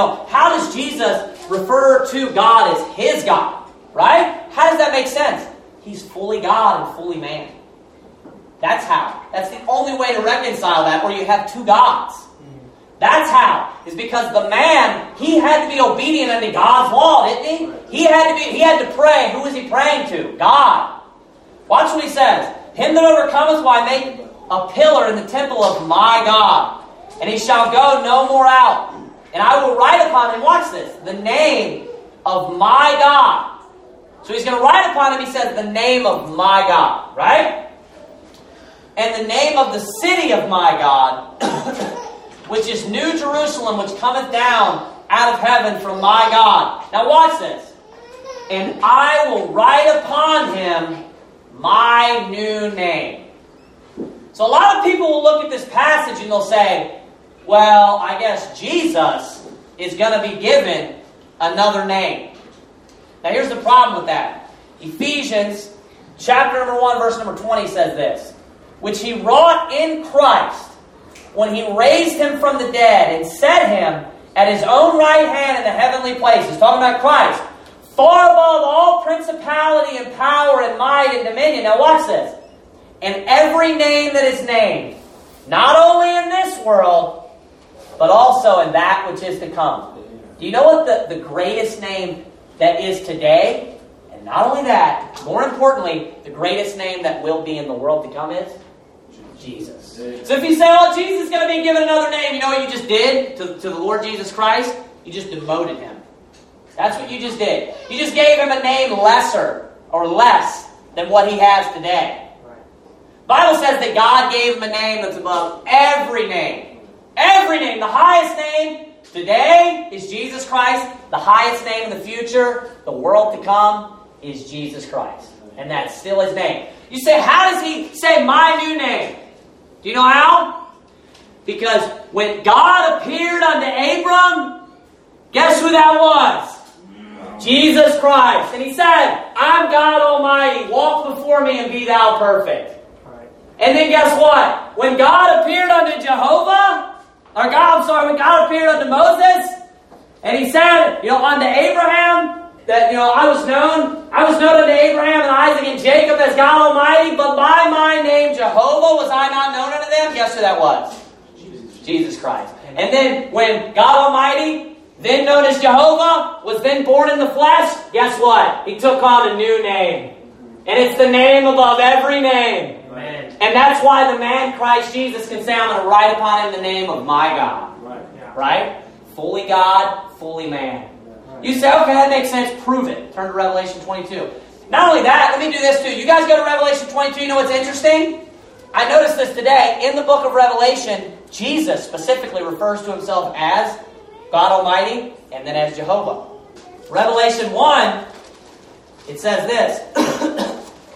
refer to God as his God? Right? How does that make sense? He's fully God and fully man. That's how. That's the only way to reconcile that, where you have two gods. That's how. Is because the man, he had to be obedient unto God's law, didn't he? He had to pray. Who was he praying to? God. Watch what he says. Him that overcometh will I make a pillar in the temple of my God, and he shall go no more out. And I will write upon him, watch this, the name of my God. So he's going to write upon him, he says, the name of my God, right? And the name of the city of my God, which is New Jerusalem, which cometh down out of heaven from my God. Now watch this. And I will write upon him my new name. So a lot of people will look at this passage and they'll say, well, I guess Jesus is going to be given another name. Now here's the problem with that. Ephesians chapter number 1, verse number 20 says this, which he wrought in Christ when he raised him from the dead and set him at his own right hand in the heavenly places. Talking about Christ. Far above all principality and power and might and dominion. Now watch this. And every name that is named, not only in this world, but also in that which is to come. Do you know what the greatest name that is today? And not only that, more importantly, the greatest name that will be in the world to come is? Jesus. So if you say, oh, Jesus is going to be given another name, you know what you just did to the Lord Jesus Christ? You just demoted him. That's what you just did. You just gave him a name lesser or less than what he has today. The Bible says that God gave him a name that's above every name. Every name. The highest name today is Jesus Christ. The highest name in the future, the world to come, is Jesus Christ. And that's still his name. You say, how does he say my new name? Do you know how? Because when God appeared unto Abram, guess who that was? Jesus Christ. And he said, I'm God Almighty. Walk before me and be thou perfect. Right. And then guess what? When God appeared unto when God appeared unto Moses, and he said, unto Abraham, that, I was known unto Abraham and Isaac and Jacob as God Almighty, but by my name Jehovah was I not known unto them? Guess who that was? Jesus Christ. And then when God Almighty, then known as Jehovah, was then born in the flesh, guess what? He took on a new name. And it's the name above every name. Amen. And that's why the man Christ Jesus can say, I'm going to write upon him the name of my God. Right? Yeah. Right? Fully God, fully man. Right. You say, okay, that makes sense. Prove it. Turn to Revelation 22. Not only that, let me do this too. You guys go to Revelation 22. You know what's interesting? I noticed this today. In the book of Revelation, Jesus specifically refers to himself as God Almighty and then as Jehovah. Revelation 1, it says this.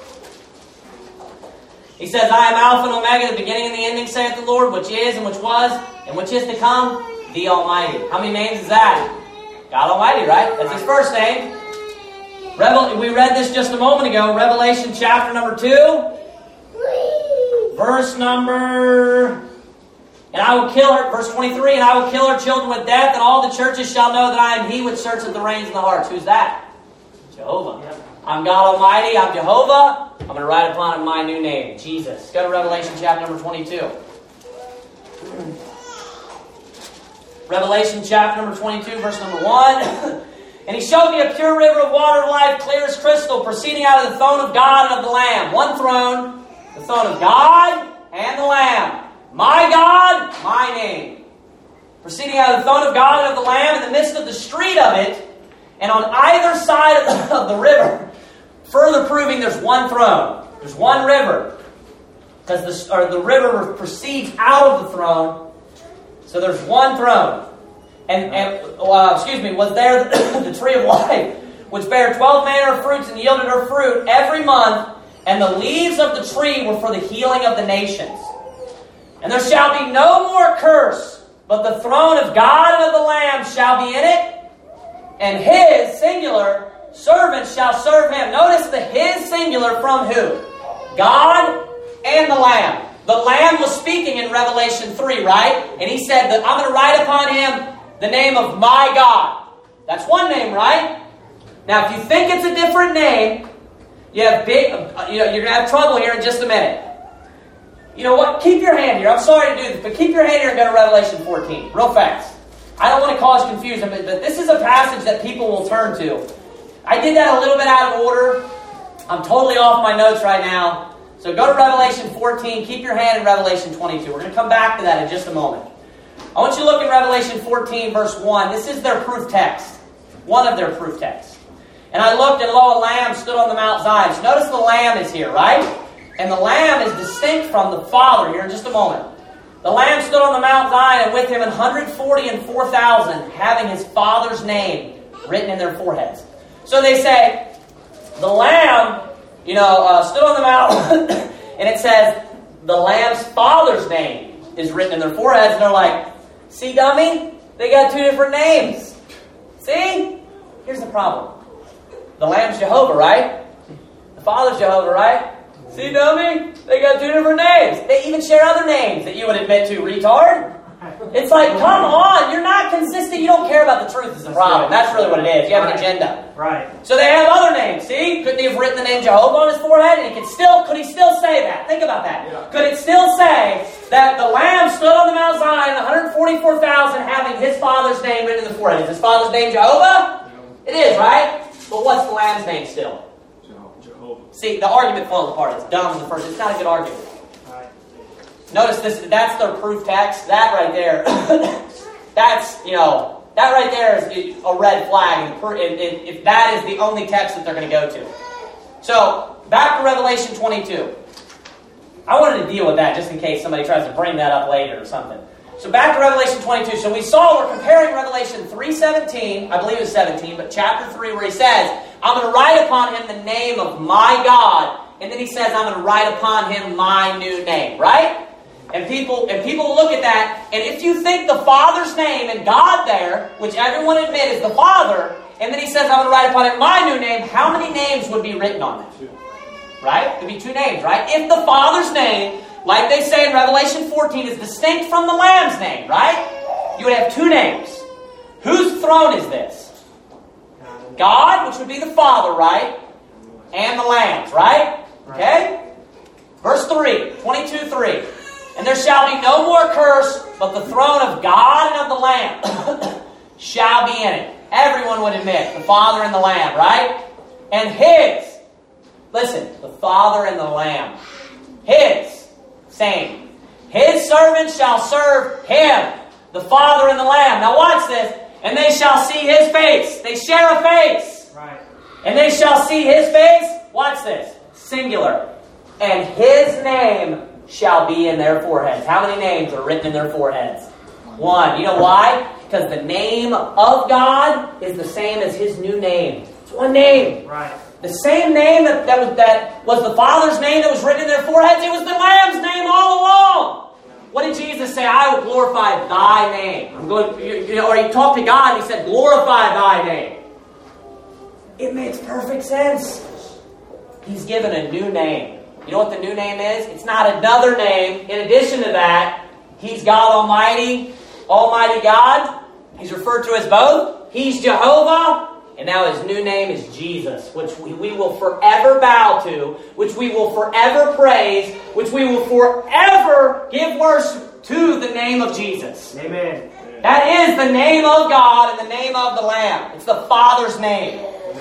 He says, I am Alpha and Omega, the beginning and the ending, saith the Lord, which is and which was and which is to come, the Almighty. How many names is that? God Almighty, right? That's his first name. We read this just a moment ago. Revelation chapter number 2. Verse number... And I will kill her, verse 23, and I will kill her children with death, and all the churches shall know that I am he which searcheth the reins and the hearts. Who's that? Jehovah. Yep. I'm God Almighty, I'm Jehovah. I'm going to write upon him my new name, Jesus. Go to Revelation chapter number 22. Revelation chapter number 22, verse number 1. And he showed me a pure river of water of life, clear as crystal, proceeding out of the throne of God and of the Lamb. One throne, the throne of God and the Lamb. My God, my name. Proceeding out of the throne of God and of the Lamb, in the midst of the street of it, and on either side of the river, further proving there's one throne. There's one river. Because the river proceeds out of the throne. So there's one throne. Was there the tree of life, which bare 12 manner of fruits and yielded her fruit every month, and the leaves of the tree were for the healing of the nations. And there shall be no more curse, but the throne of God and of the Lamb shall be in it, and his, singular, servants shall serve him. Notice the his singular from who? God and the Lamb. The Lamb was speaking in Revelation 3, right? And he said that I'm going to write upon him the name of my God. That's one name, right? Now, if you think it's a different name, you're going to have trouble here in just a minute. You know what? Keep your hand here. I'm sorry to do this, but keep your hand here and go to Revelation 14, real fast. I don't want to cause confusion, but this is a passage that people will turn to. I did that a little bit out of order. I'm totally off my notes right now. So go to Revelation 14. Keep your hand in Revelation 22. We're going to come back to that in just a moment. I want you to look at Revelation 14, verse 1. This is their proof text. One of their proof texts. And I looked, and lo, a lamb stood on the Mount Zion. So notice the lamb is here, right? And the lamb is distinct from the Father here in just a moment. The lamb stood on the Mount Zion, and with him 144,000, having his Father's name written in their foreheads. So they say, the lamb, stood on the mount, and it says, the lamb's Father's name is written in their foreheads. And they're like, see, dummy? They got two different names. See? Here's the problem. The lamb's Jehovah, right? Father's Jehovah, right? See, know me? They got two different names. They even share other names that you would admit to, retard. It's like, come on, you're not consistent. You don't care about the truth is the problem. That's really what it is. You have an agenda. Right. So they have other names. See? Couldn't he have written the name Jehovah on his forehead? And could he still say that? Think about that. Yeah. Could it still say that the Lamb stood on the Mount Zion, 144,000 having his father's name written in the forehead? Is his father's name Jehovah? Yeah. It is, right? But what's the Lamb's name still? Jehovah. See, the argument falls apart. It's dumb in the first. It's not a good argument. Right. Notice this. That's their proof text. That right there. That's, that right there is a red flag. If that is the only text that they're going to go to. So, back to Revelation 22. I wanted to deal with that just in case somebody tries to bring that up later or something. So back to Revelation 22. So we're comparing Revelation 3:17, I believe it's 17, but chapter 3 where he says, I'm going to write upon him the name of my God. And then he says, I'm going to write upon him my new name, right? And people look at that, and if you think the Father's name and God there, which everyone admit is the Father, and then he says, I'm going to write upon him my new name, how many names would be written on it? Right? It would be two names, right? If the Father's name, like they say in Revelation 14, is distinct from the Lamb's name, right? You would have two names. Whose throne is this? God, which would be the Father, right? And the Lamb's, right? Okay? Verse 3, 22:3. And there shall be no more curse, but the throne of God and of the Lamb shall be in it. Everyone would admit, the Father and the Lamb, right? And his, listen, the Father and the Lamb. His, same. His servants shall serve him, the Father and the Lamb. Now watch this. And they shall see his face. They share a face. Right. And they shall see his face. Watch this. Singular. And his name shall be in their foreheads. How many names are written in their foreheads? One. You know why? Because the name of God is the same as his new name. It's one name. Right. The same name that was the Father's name that was written in their foreheads, it was the Lamb's name all along. What did Jesus say? I will glorify thy name. I'm going, or he talked to God and he said, glorify thy name. It makes perfect sense. He's given a new name. You know what the new name is? It's not another name. In addition to that, he's God Almighty, Almighty God. He's referred to as both. He's Jehovah. And now his new name is Jesus, which we will forever bow to, which we will forever praise, which we will forever give worship to the name of Jesus. Amen. That is the name of God and the name of the Lamb. It's the Father's name.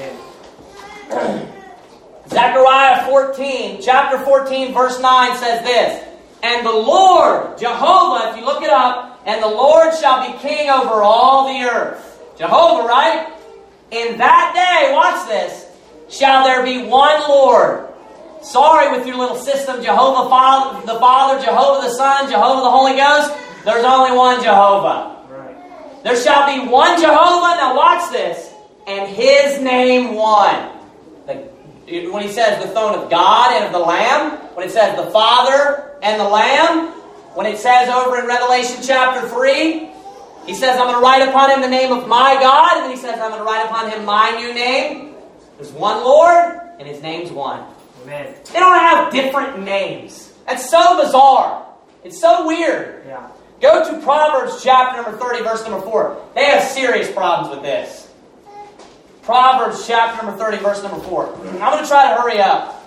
Amen. Zechariah 14, chapter 14, verse 9 says this, and the Lord, Jehovah, if you look it up, and the Lord shall be king over all the earth. Jehovah, right? In that day, watch this, shall there be one Lord. Sorry with your little system, Jehovah the Father, Jehovah the Son, Jehovah the Holy Ghost. There's only one Jehovah. Right. There shall be one Jehovah. Now watch this. And his name one. When he says the throne of God and of the Lamb, when it says the Father and the Lamb, when it says over in Revelation chapter 3, he says, I'm going to write upon him the name of my God, and then he says, I'm going to write upon him my new name. There's one Lord, and his name's one. Amen. They don't have different names. That's so bizarre. It's so weird. Yeah. Go to Proverbs chapter number 30, verse number 4. They have serious problems with this. Proverbs chapter number 30, verse number 4. I'm going to try to hurry up.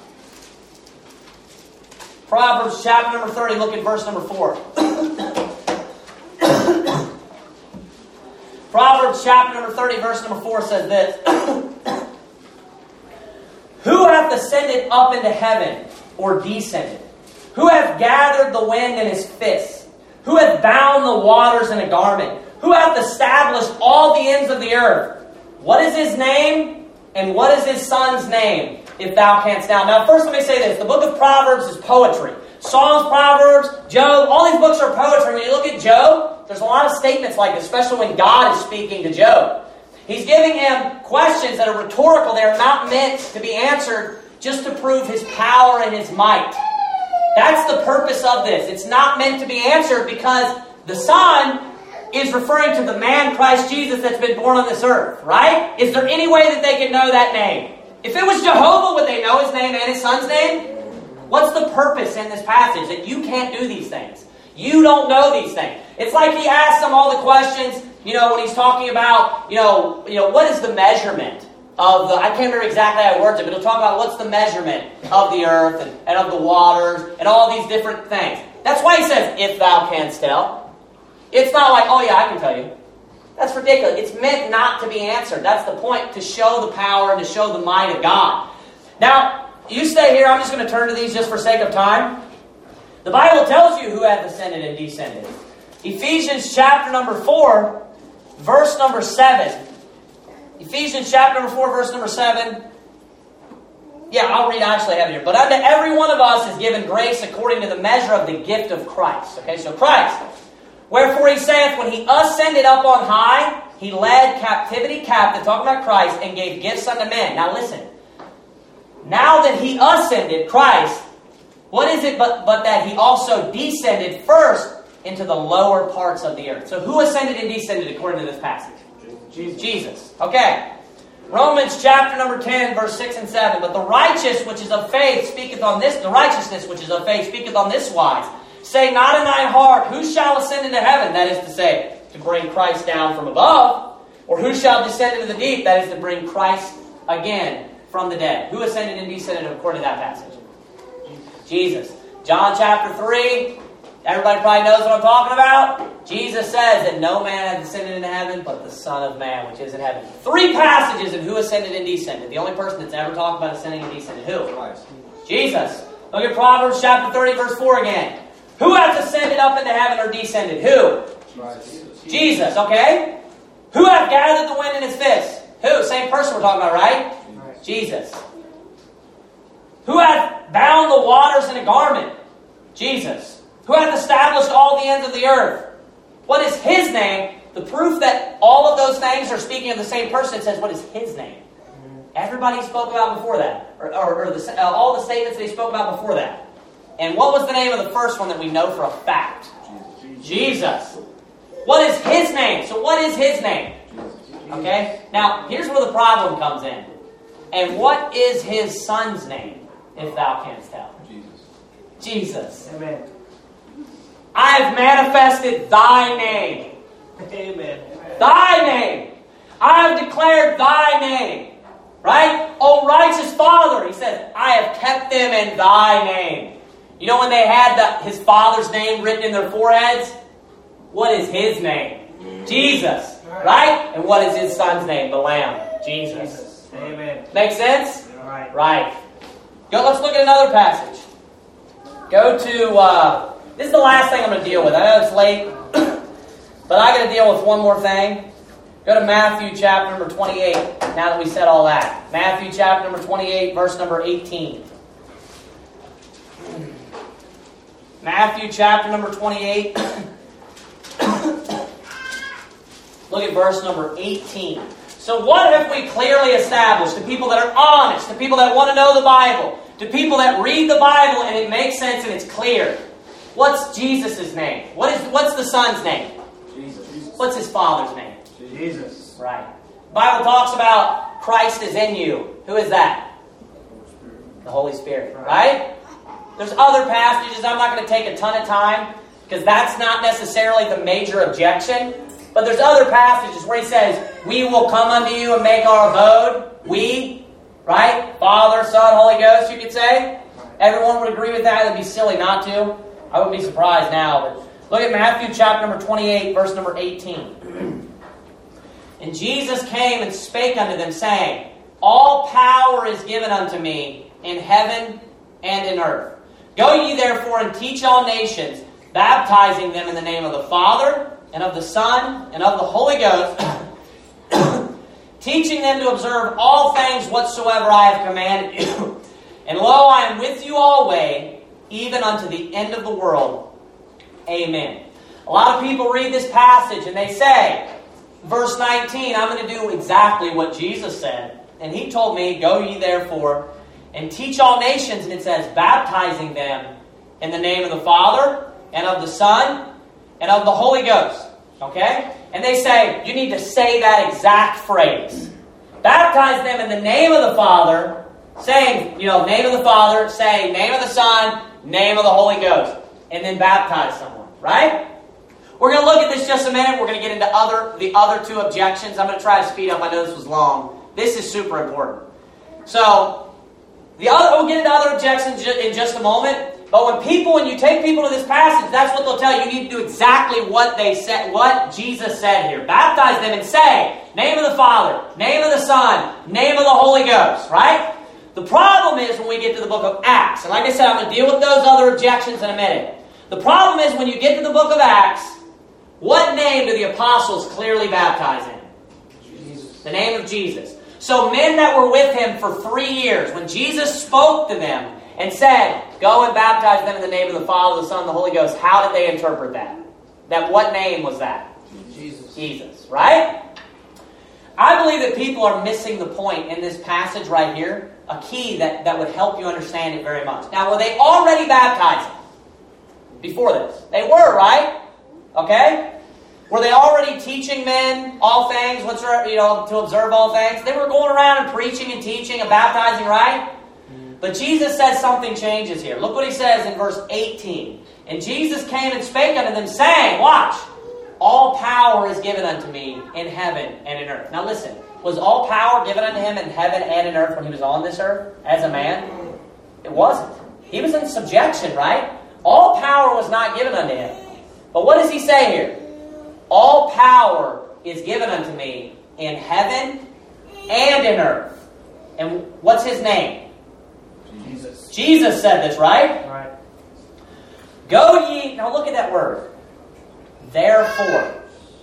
Proverbs chapter number 30, look at verse number 4. Proverbs chapter number 30, verse number 4 says this. Who hath ascended up into heaven, or descended? Who hath gathered the wind in his fist? Who hath bound the waters in a garment? Who hath established all the ends of the earth? What is his name? And what is his son's name? If thou canst now. Now first let me say this. The book of Proverbs is poetry. Psalms, Proverbs, Job, all these books are poetry. When you look at Job, there's a lot of statements like this, especially when God is speaking to Job. He's giving him questions that are rhetorical. They're not meant to be answered just to prove his power and his might. That's the purpose of this. It's not meant to be answered because the Son is referring to the man Christ Jesus that's been born on this earth, right? Is there any way that they can know that name? If it was Jehovah, would they know his name and his son's name? What's the purpose in this passage? That you can't do these things. You don't know these things. It's like he asks them all the questions, when he's talking about, what is the measurement of the, I can't remember exactly how he words it, but he'll talk about what's the measurement of the earth and of the waters and all these different things. That's why he says, if thou canst tell. It's not like, oh yeah, I can tell you. That's ridiculous. It's meant not to be answered. That's the point, to show the power and to show the might of God. Now, you stay here. I'm just going to turn to these just for sake of time. The Bible tells you who hath ascended and descended. Ephesians chapter number 4, verse number 7. Ephesians chapter number 4, verse number 7. Yeah, I'll read. I actually have it here. But unto every one of us is given grace according to the measure of the gift of Christ. Okay, so Christ. Wherefore he saith, when he ascended up on high, he led captivity captive, talking about Christ, and gave gifts unto men. Now listen. Now that he ascended, Christ, what is it but that he also descended first into the lower parts of the earth? So who ascended and descended according to this passage? Jesus. Okay. Romans chapter number 10, verse 6 and 7. But the righteousness which is of faith speaketh on this wise. Say not in thine heart, who shall ascend into heaven? That is to say, to bring Christ down from above. Or who shall descend into the deep? That is to bring Christ again from the dead. Who ascended and descended according to that passage? Jesus. John chapter 3. Everybody probably knows what I'm talking about. Jesus says that no man hath descended into heaven but the Son of Man which is in heaven. 3 passages of who ascended and descended. The only person that's ever talked about ascending and descending. Who? Christ. Jesus. Look at Proverbs chapter 30, verse 4 again. Who hath ascended up into heaven or descended? Who? Christ. Jesus, okay? Who hath gathered the wind in his fist? Who? Same person we're talking about, right? Christ. Jesus. Who hath bound the waters in a garment? Jesus. Who hath established all the ends of the earth? What is his name? The proof that all of those names are speaking of the same person says, what is his name? Everybody spoke about before that. Or all the statements that he spoke about before that. And what was the name of the first one that we know for a fact? Jesus. What is his name? So what is his name? Okay? Now, here's where the problem comes in. And what is his son's name, if thou canst tell? Jesus. Amen. I have manifested thy name. Amen. Thy name. I have declared thy name. Right? O righteous Father, he says, I have kept them in thy name. You know when they had his father's name written in their foreheads? What is his name? Jesus. Right? And what is his son's name? The Lamb. Jesus. Amen. Make sense? Right. Let's look at another passage. Go to, this is the last thing I'm going to deal with. I know it's late, but I got to deal with one more thing. Go to Matthew chapter number 28, now that we said all that. Matthew chapter number 28, verse number 18. Matthew chapter number 28. Look at verse number 18. So what have we clearly established? To people that are honest, to people that want to know the Bible, to people that read the Bible and it makes sense and it's clear. What's Jesus' name? What's the Son's name? Jesus. What's his Father's name? Jesus. Right. The Bible talks about Christ is in you. Who is that? The Holy Spirit. Right? There's other passages. I'm not going to take a ton of time because that's not necessarily the major objection. But there's other passages where he says, we will come unto you and make our abode. We, right? Father, Son, Holy Ghost, you could say. Everyone would agree with that. It'd be silly not to. I wouldn't be surprised now. But look at Matthew chapter number 28, verse number 18. And Jesus came and spake unto them, saying, all power is given unto me in heaven and in earth. Go ye therefore and teach all nations, baptizing them in the name of the Father, and of the Son, and of the Holy Ghost, teaching them to observe all things whatsoever I have commanded you. And lo, I am with you always, even unto the end of the world. Amen. A lot of people read this passage and they say, verse 19, I'm going to do exactly what Jesus said. And he told me, go ye therefore and teach all nations. And it says, baptizing them in the name of the Father, and of the Son, and of the Holy Ghost. Okay? And they say, you need to say that exact phrase. Baptize them in the name of the Father, saying, name of the Father, saying, name of the Son, name of the Holy Ghost, and then baptize someone, right? We're going to look at this just a minute. We're going to get into the other two objections. I'm going to try to speed up. I know this was long. This is super important. So, we'll get into other objections in just a moment. But when you take people to this passage, that's what they'll tell you. You need to do exactly what they said, what Jesus said here. Baptize them and say, name of the Father, name of the Son, name of the Holy Ghost, right? The problem is when we get to the book of Acts, and like I said, I'm going to deal with those other objections in a minute. The problem is when you get to the book of Acts, what name do the apostles clearly baptize in? Jesus. The name of Jesus. So men that were with him for 3 years, when Jesus spoke to them and said, go and baptize them in the name of the Father, the Son, and the Holy Ghost, how did they interpret that? What name was that? Jesus. Jesus, right? I believe that people are missing the point in this passage right here, a key that would help you understand it very much. Now, were they already baptizing before this? They were, right? Okay? Were they already teaching men all things, to observe all things? They were going around and preaching and teaching and baptizing, right? But Jesus says something changes here. Look what he says in verse 18. And Jesus came and spake unto them, saying, watch, all power is given unto me in heaven and in earth. Now listen, was all power given unto him in heaven and in earth when he was on this earth as a man? It wasn't. He was in subjection, right? All power was not given unto him. But what does he say here? All power is given unto me in heaven and in earth. And what's his name? Jesus. Jesus said this, right? Right. Go ye, now look at that word. Therefore.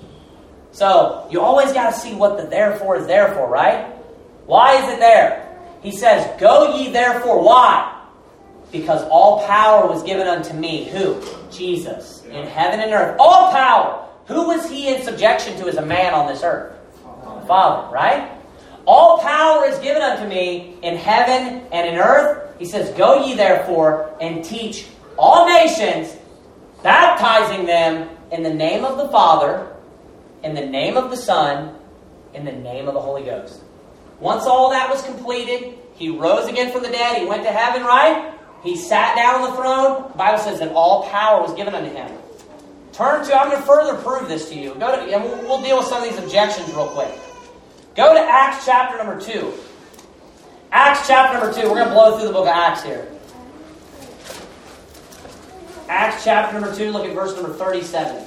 So, you always got to see what the therefore is there for, right? Why is it there? He says, go ye therefore. Why? Because all power was given unto me. Who? Jesus. In heaven and earth. All power. Who was he in subjection to as a man on this earth? The Father, right? All power is given unto me in heaven and in earth. He says, go ye therefore and teach all nations, baptizing them in the name of the Father, in the name of the Son, in the name of the Holy Ghost. Once all that was completed, he rose again from the dead. He went to heaven, right? He sat down on the throne. The Bible says that all power was given unto him. I'm going to further prove this to you. And we'll deal with some of these objections real quick. Go to Acts chapter number 2. Acts chapter number 2. We're going to blow through the book of Acts here. Acts chapter number 2, look at verse number 37.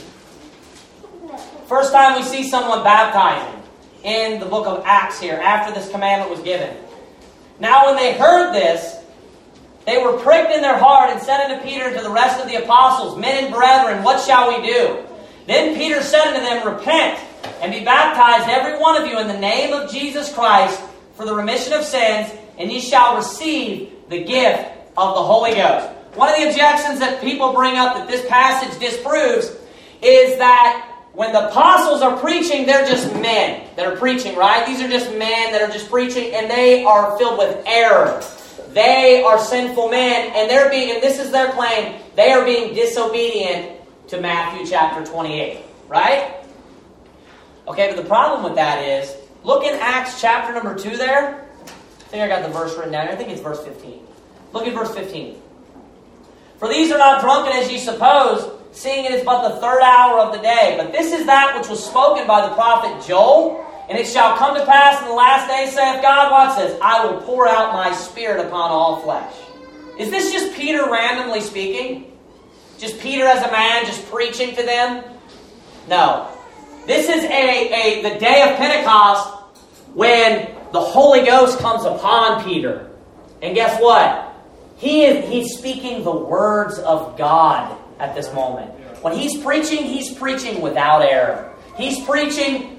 First time we see someone baptizing in the book of Acts here, after this commandment was given. Now when they heard this, they were pricked in their heart and said unto Peter and to the rest of the apostles, men and brethren, what shall we do? Then Peter said unto them, repent, and be baptized every one of you in the name of Jesus Christ for the remission of sins, and ye shall receive the gift of the Holy Ghost. One of the objections that people bring up that this passage disproves is that when the apostles are preaching, they're just men that are preaching, right? These are just men that are just preaching, and they are filled with error. They are sinful men, and this is their claim, they are being disobedient to Matthew chapter 28, right? Okay, but the problem with that is, look in Acts chapter number 2 there. I think I got the verse written down. I think it's verse 15. Look at verse 15. For these are not drunken as ye suppose, seeing it is but the third hour of the day. But this is that which was spoken by the prophet Joel. And it shall come to pass in the last days, saith God, watch this, I will pour out my spirit upon all flesh. Is this just Peter randomly speaking? Just Peter as a man just preaching to them? No. This is the day of Pentecost when the Holy Ghost comes upon Peter. And guess what? He's speaking the words of God at this moment. When he's preaching without error. He's preaching,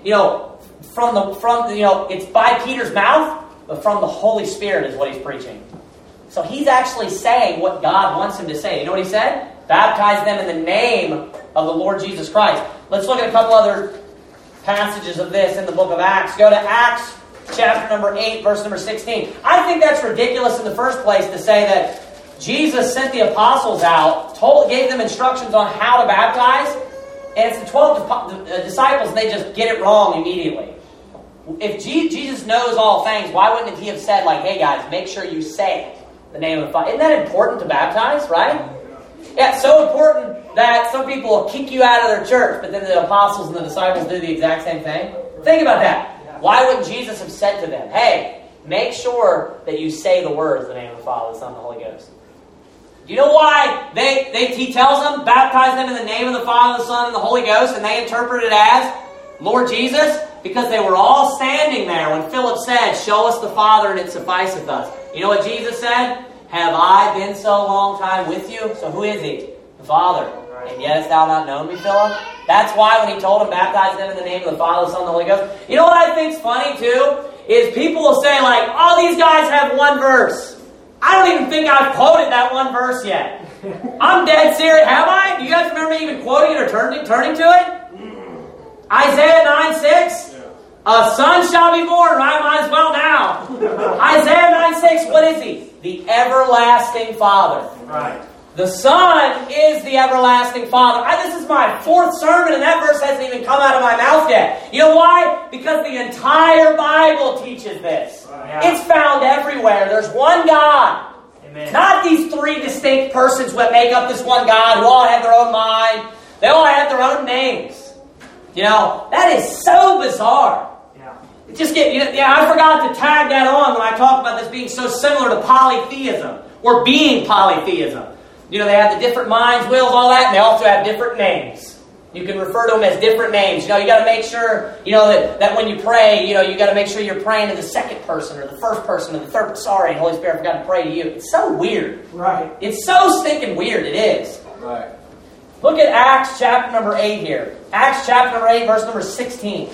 it's by Peter's mouth, but from the Holy Spirit is what he's preaching. So he's actually saying what God wants him to say. You know what he said? Baptize them in the name of the Lord Jesus Christ. Let's look at a couple other passages of this in the book of Acts. Go to Acts chapter number 8, verse number 16. I think that's ridiculous in the first place to say that Jesus sent the apostles out, gave them instructions on how to baptize, and it's the 12 disciples, and they just get it wrong immediately. If Jesus knows all things, why wouldn't he have said, like, hey guys, make sure you say the name of the Father? Isn't that important to baptize, right? Yeah, it's so important that some people will kick you out of their church, but then the apostles and the disciples do the exact same thing. Think about that. Why wouldn't Jesus have said to them, hey, make sure that you say the words, the name of the Father, the Son, and the Holy Ghost? Do you know why he tells them, baptize them in the name of the Father, the Son, and the Holy Ghost, and they interpret it as Lord Jesus? Because they were all standing there when Philip said, show us the Father and it sufficeth us. You know what Jesus said? Have I been so long time with you? So who is he? The Father. And yet hast thou not known me, Philip? That's why when he told him, baptize them in the name of the Father, the Son, and the Holy Ghost. You know what I think's funny too? Is people will say like, oh, these guys have one verse. I don't even think I've quoted that one verse yet. I'm dead serious. Have I? Do you guys remember me even quoting it or turning to it? Isaiah 9:6. A son shall be born. I might as well now. Isaiah 9:6. What is he? The everlasting Father. Right. The Son is the everlasting Father. This is my fourth sermon, and that verse hasn't even come out of my mouth yet. You know why? Because the entire Bible teaches this. Yeah. It's found everywhere. There's one God. Amen. Not these three distinct persons that make up this one God who all have their own mind. They all have their own names. You know, that is so bizarre. I forgot to tag that on when I talk about this being so similar to polytheism, or being polytheism. You know, they have the different minds, wills, all that, and they also have different names. You can refer to them as different names. You know, you got to make sure, you know, that when you pray, you know, you got to make sure you're praying to the second person, or the first person, or the third. Sorry, Holy Spirit, I forgot to pray to you. It's so weird. Right. It's so stinking weird. It is. Right. Look at Acts chapter number 8 here. Acts chapter number 8, verse number 16.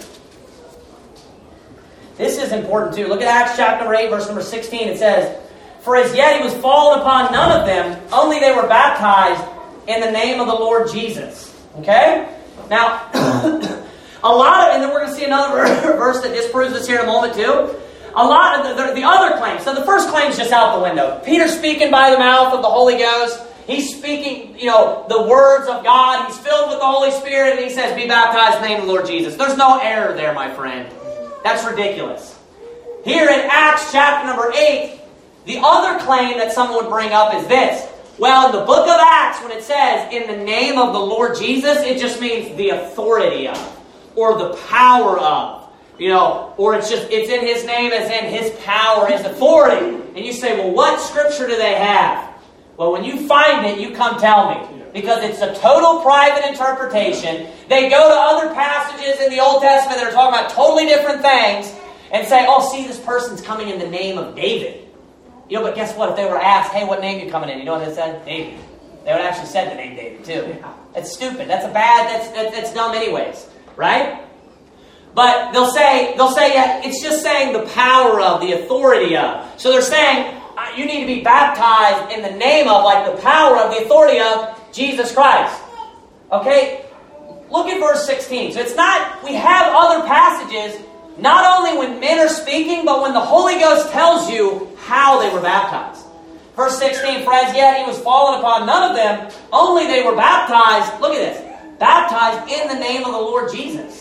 This is important too. Look at Acts chapter number 8, verse number 16. It says, for as yet he was fallen upon none of them, only they were baptized in the name of the Lord Jesus. Okay? Now, and then we're going to see another verse that disproves this here in a moment too. A lot of the other claims. So the first claim is just out the window. Peter's speaking by the mouth of the Holy Ghost. He's speaking, you know, the words of God. He's filled with the Holy Spirit, and he says, be baptized in the name of the Lord Jesus. There's no error there, my friend. That's ridiculous. Here in Acts chapter number 8, the other claim that someone would bring up is this. Well, in the book of Acts, when it says, in the name of the Lord Jesus, it just means the authority of, or the power of. You know, or it's in His name as in His power, His authority. And you say, well, what scripture do they have? Well, when you find it, you come tell me. Because it's a total private interpretation. They go to other passages in the Old Testament that are talking about totally different things and say, oh, see, this person's coming in the name of David. You know, but guess what? If they were asked, hey, what name are you coming in? You know what they said? David. They would actually said the name David, too. That's stupid. That's that's dumb anyways. Right? But they'll say, yeah, it's just saying the power of, the authority of. So they're saying, you need to be baptized in the name of, like the power of, the authority of Jesus Christ. Okay? Look at verse 16. So it's not, we have other passages, not only when men are speaking, but when the Holy Ghost tells you how they were baptized. Verse 16, for as yet he was fallen upon none of them, only they were baptized, look at this, baptized in the name of the Lord Jesus.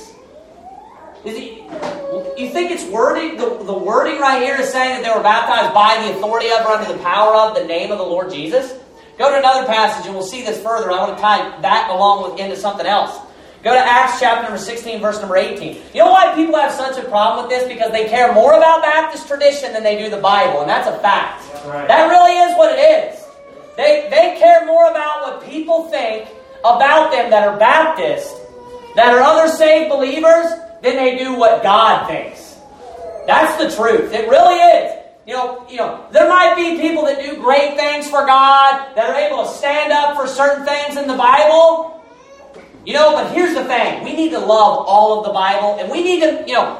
You think it's wording, the wording right here is saying that they were baptized by the authority of, or under the power of, the name of the Lord Jesus? Go to another passage and we'll see this further. I want to tie that along with into something else. Go to Acts chapter number 16, verse number 18. You know why people have such a problem with this? Because they care more about Baptist tradition than they do the Bible, and that's a fact. Right. That really is what it is. They care more about what people think about them that are Baptist, that are other saved believers, than they do what God thinks. That's the truth. It really is. You know, there might be people that do great things for God, that are able to stand up for certain things in the Bible. You know, but here's the thing. We need to love all of the Bible, and we need to, you know,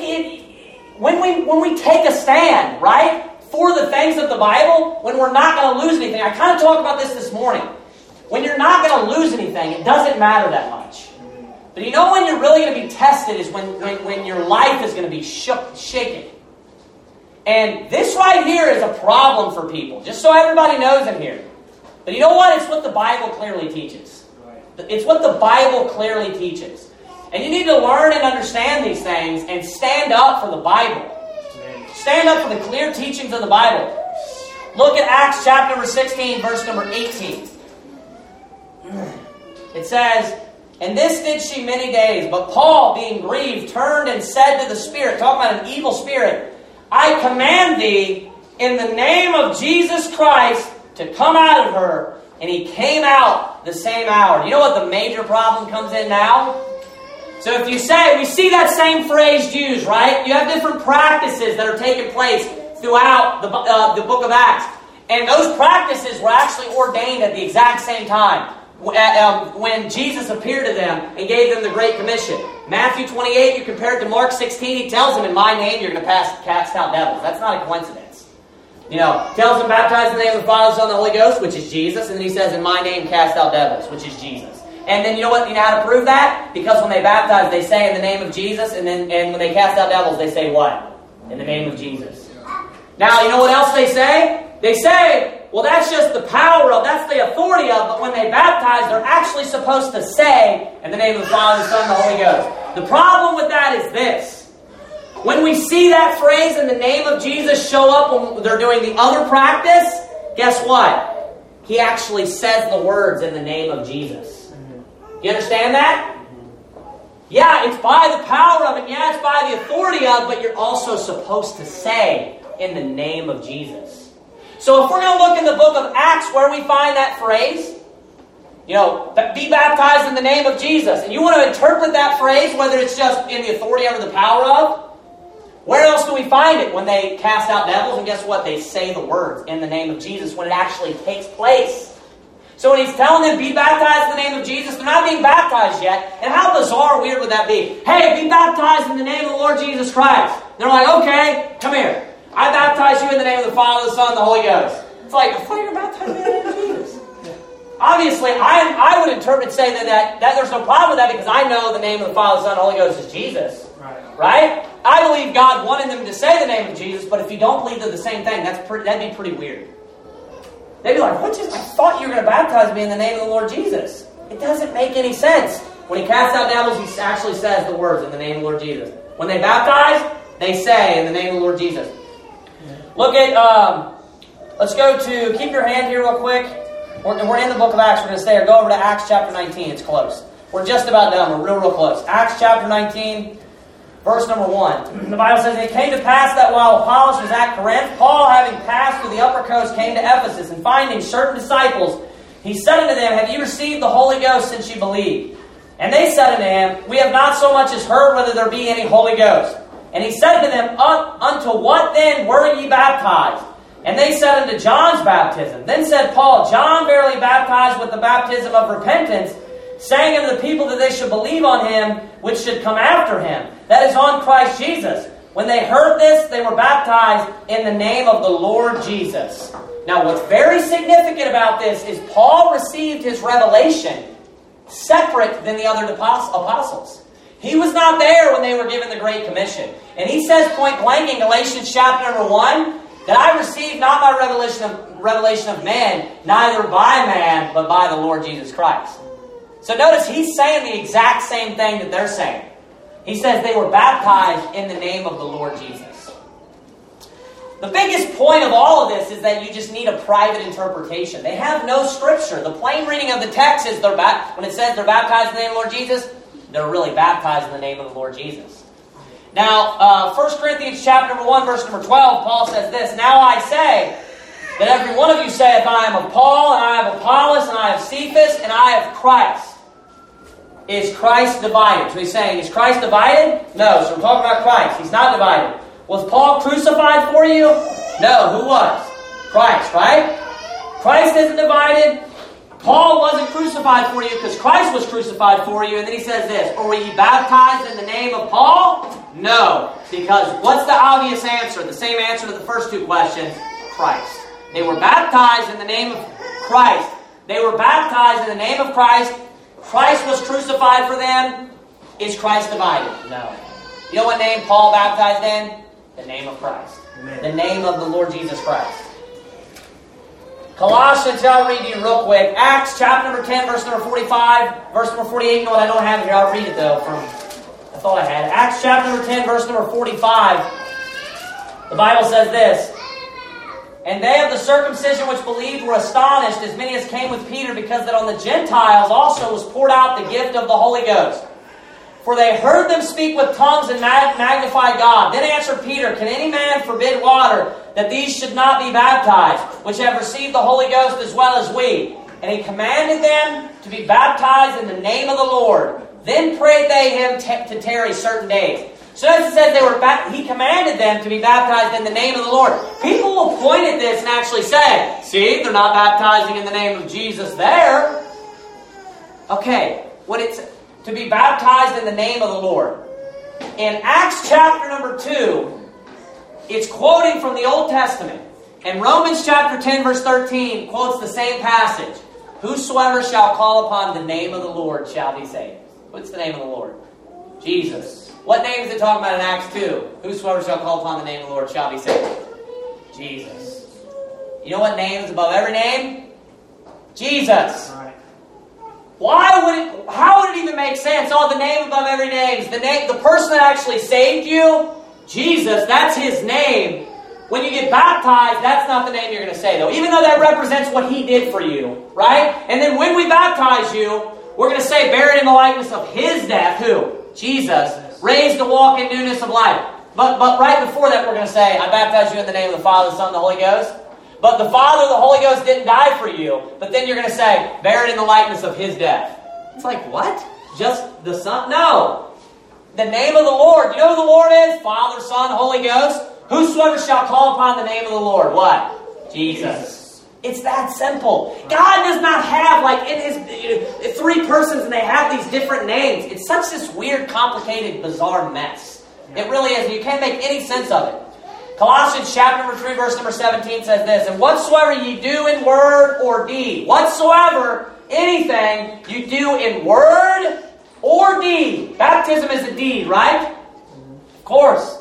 when we take a stand, right, for the things of the Bible, when we're not going to lose anything. I kind of talked about this morning. When you're not going to lose anything, it doesn't matter that much. But you know when you're really going to be tested is when your life is going to be shaken. And this right here is a problem for people, just so everybody knows in here. But you know what? It's what the Bible clearly teaches. It's what the Bible clearly teaches. And you need to learn and understand these things and stand up for the Bible. Stand up for the clear teachings of the Bible. Look at Acts chapter number 16, verse number 18. It says, "And this did she many days, but Paul, being grieved, turned and said to the spirit," talking about an evil spirit, "I command thee in the name of Jesus Christ to come out of her." And he came out the same hour. You know what the major problem comes in now? So if you say, we see that same phrase used, right? You have different practices that are taking place throughout the book of Acts. And those practices were actually ordained at the exact same time when Jesus appeared to them and gave them the Great Commission. Matthew 28, you compare it to Mark 16, he tells them, in my name you're going to cast out devils. That's not a coincidence. You know, tells them baptize in the name of the Father, Son, and the Holy Ghost, which is Jesus. And then he says, in my name cast out devils, which is Jesus. And then you know what? You know how to prove that? Because when they baptize, they say in the name of Jesus, and when they cast out devils, they say what? In the name of Jesus. Now, you know what else they say? They say, well, that's just the power of, that's the authority of, but when they baptize, they're actually supposed to say in the name of the Father, the Son, and the Holy Ghost. The problem with that is this. When we see that phrase in the name of Jesus show up when they're doing the other practice, guess what? He actually says the words in the name of Jesus. You understand that? Yeah, it's by the power of it. Yeah, it's by the authority of, but you're also supposed to say in the name of Jesus. So if we're going to look in the book of Acts where we find that phrase, you know, be baptized in the name of Jesus, and you want to interpret that phrase, whether it's just in the authority of or the power of, where else do we find it? When they cast out devils, and guess what? They say the words in the name of Jesus when it actually takes place. So when he's telling them, be baptized in the name of Jesus, they're not being baptized yet. And how bizarre, weird would that be? Hey, be baptized in the name of the Lord Jesus Christ. And they're like, okay, come here. I baptize you in the name of the Father, the Son, and the Holy Ghost. It's like, I thought you were baptized in the name of Jesus. Obviously, I would interpret say that there's no problem with that because I know the name of the Father, the Son, and the Holy Ghost is Jesus. Right? I believe God wanted them to say the name of Jesus, but if you don't believe they're the same thing, that'd be pretty weird. They'd be like, I thought you were going to baptize me in the name of the Lord Jesus. It doesn't make any sense. When he casts out devils, he actually says the words in the name of the Lord Jesus. When they baptize, they say in the name of the Lord Jesus. Look at, let's go to, keep your hand here real quick. We're in the book of Acts. We're going to stay here. Go over to Acts chapter 19. It's close. We're just about done. We're real close. Acts chapter 19. Verse number 1. The Bible says, it came to pass that while Apollos was at Corinth, Paul, having passed through the upper coast, came to Ephesus, and finding certain disciples, he said unto them, have you received the Holy Ghost since you believed? And they said unto him, we have not so much as heard whether there be any Holy Ghost. And he said unto them, unto what then were ye baptized? And they said unto John's baptism. Then said Paul, John verily baptized with the baptism of repentance, saying unto the people that they should believe on him which should come after him, that is on Christ Jesus. When they heard this, they were baptized in the name of the Lord Jesus. Now what's very significant about this is Paul received his revelation separate than the other apostles. He was not there when they were given the Great Commission. And he says point blank in Galatians chapter number 1, that I received not by revelation of man, neither by man, but by the Lord Jesus Christ. So notice he's saying the exact same thing that they're saying. He says they were baptized in the name of the Lord Jesus. The biggest point of all of this is that you just need a private interpretation. They have no scripture. The plain reading of the text is when it says they're baptized in the name of the Lord Jesus, they're really baptized in the name of the Lord Jesus. Now, 1 Corinthians chapter number 1, verse number 12, Paul says this, now I say that every one of you saith, I am of Paul, and I have Apollos, and I have Cephas, and I have Christ. Is Christ divided? So he's saying, is Christ divided? No. So we're talking about Christ. He's not divided. Was Paul crucified for you? No. Who was? Christ, right? Christ isn't divided. Paul wasn't crucified for you because Christ was crucified for you. And then he says this, or were ye baptized in the name of Paul? No. Because what's the obvious answer? The same answer to the first two questions. Christ. They were baptized in the name of Christ. They were baptized in the name of Christ. Christ was crucified for them. Is Christ divided? No. You know what name Paul baptized in? The name of Christ. Amen. The name of the Lord Jesus Christ. Colossians, I'll read to you real quick. Acts chapter number 10, verse number 45, verse number 48. You know what? I don't have it here. I'll read it though from That's all I had. Acts chapter number 10, verse number 45. The Bible says this. And they of the circumcision which believed were astonished, as many as came with Peter, because that on the Gentiles also was poured out the gift of the Holy Ghost. For they heard them speak with tongues and magnify God. Then answered Peter, Can any man forbid water, that these should not be baptized, which have received the Holy Ghost as well as we? And he commanded them to be baptized in the name of the Lord. Then prayed they him to tarry certain days. So as it says, he commanded them to be baptized in the name of the Lord. People will point at this and actually say, see, they're not baptizing in the name of Jesus there. Okay, when it's to be baptized in the name of the Lord. In Acts chapter number 2, it's quoting from the Old Testament. And Romans chapter 10 verse 13 quotes the same passage. Whosoever shall call upon the name of the Lord shall be saved. What's the name of the Lord? Jesus. What name is it talking about in Acts 2? Whosoever shall call upon the name of the Lord shall be saved. Jesus. You know what name is above every name? Jesus. Right. How would it even make sense? Oh, the name above every name is the person that actually saved you, Jesus, that's his name. When you get baptized, that's not the name you're going to say, though. Even though that represents what he did for you, right? And then when we baptize you, we're going to say, buried in the likeness of his death, who? Jesus. Raised to walk in newness of life. But right before that, we're going to say, I baptize you in the name of the Father, the Son, and the Holy Ghost. But the Father, the Holy Ghost didn't die for you. But then you're going to say, buried in the likeness of his death. It's like, what? Just the Son? No. The name of the Lord. You know who the Lord is? Father, Son, Holy Ghost. Whosoever shall call upon the name of the Lord. What? Jesus. It's that simple. God does not have, like, in his three persons and they have these different names. It's such this weird, complicated, bizarre mess. It really is. You can't make any sense of it. Colossians chapter number 3, verse number 17 says this, And whatsoever ye do in word or deed, whatsoever, anything you do in word or deed. Baptism is a deed, right? Of course.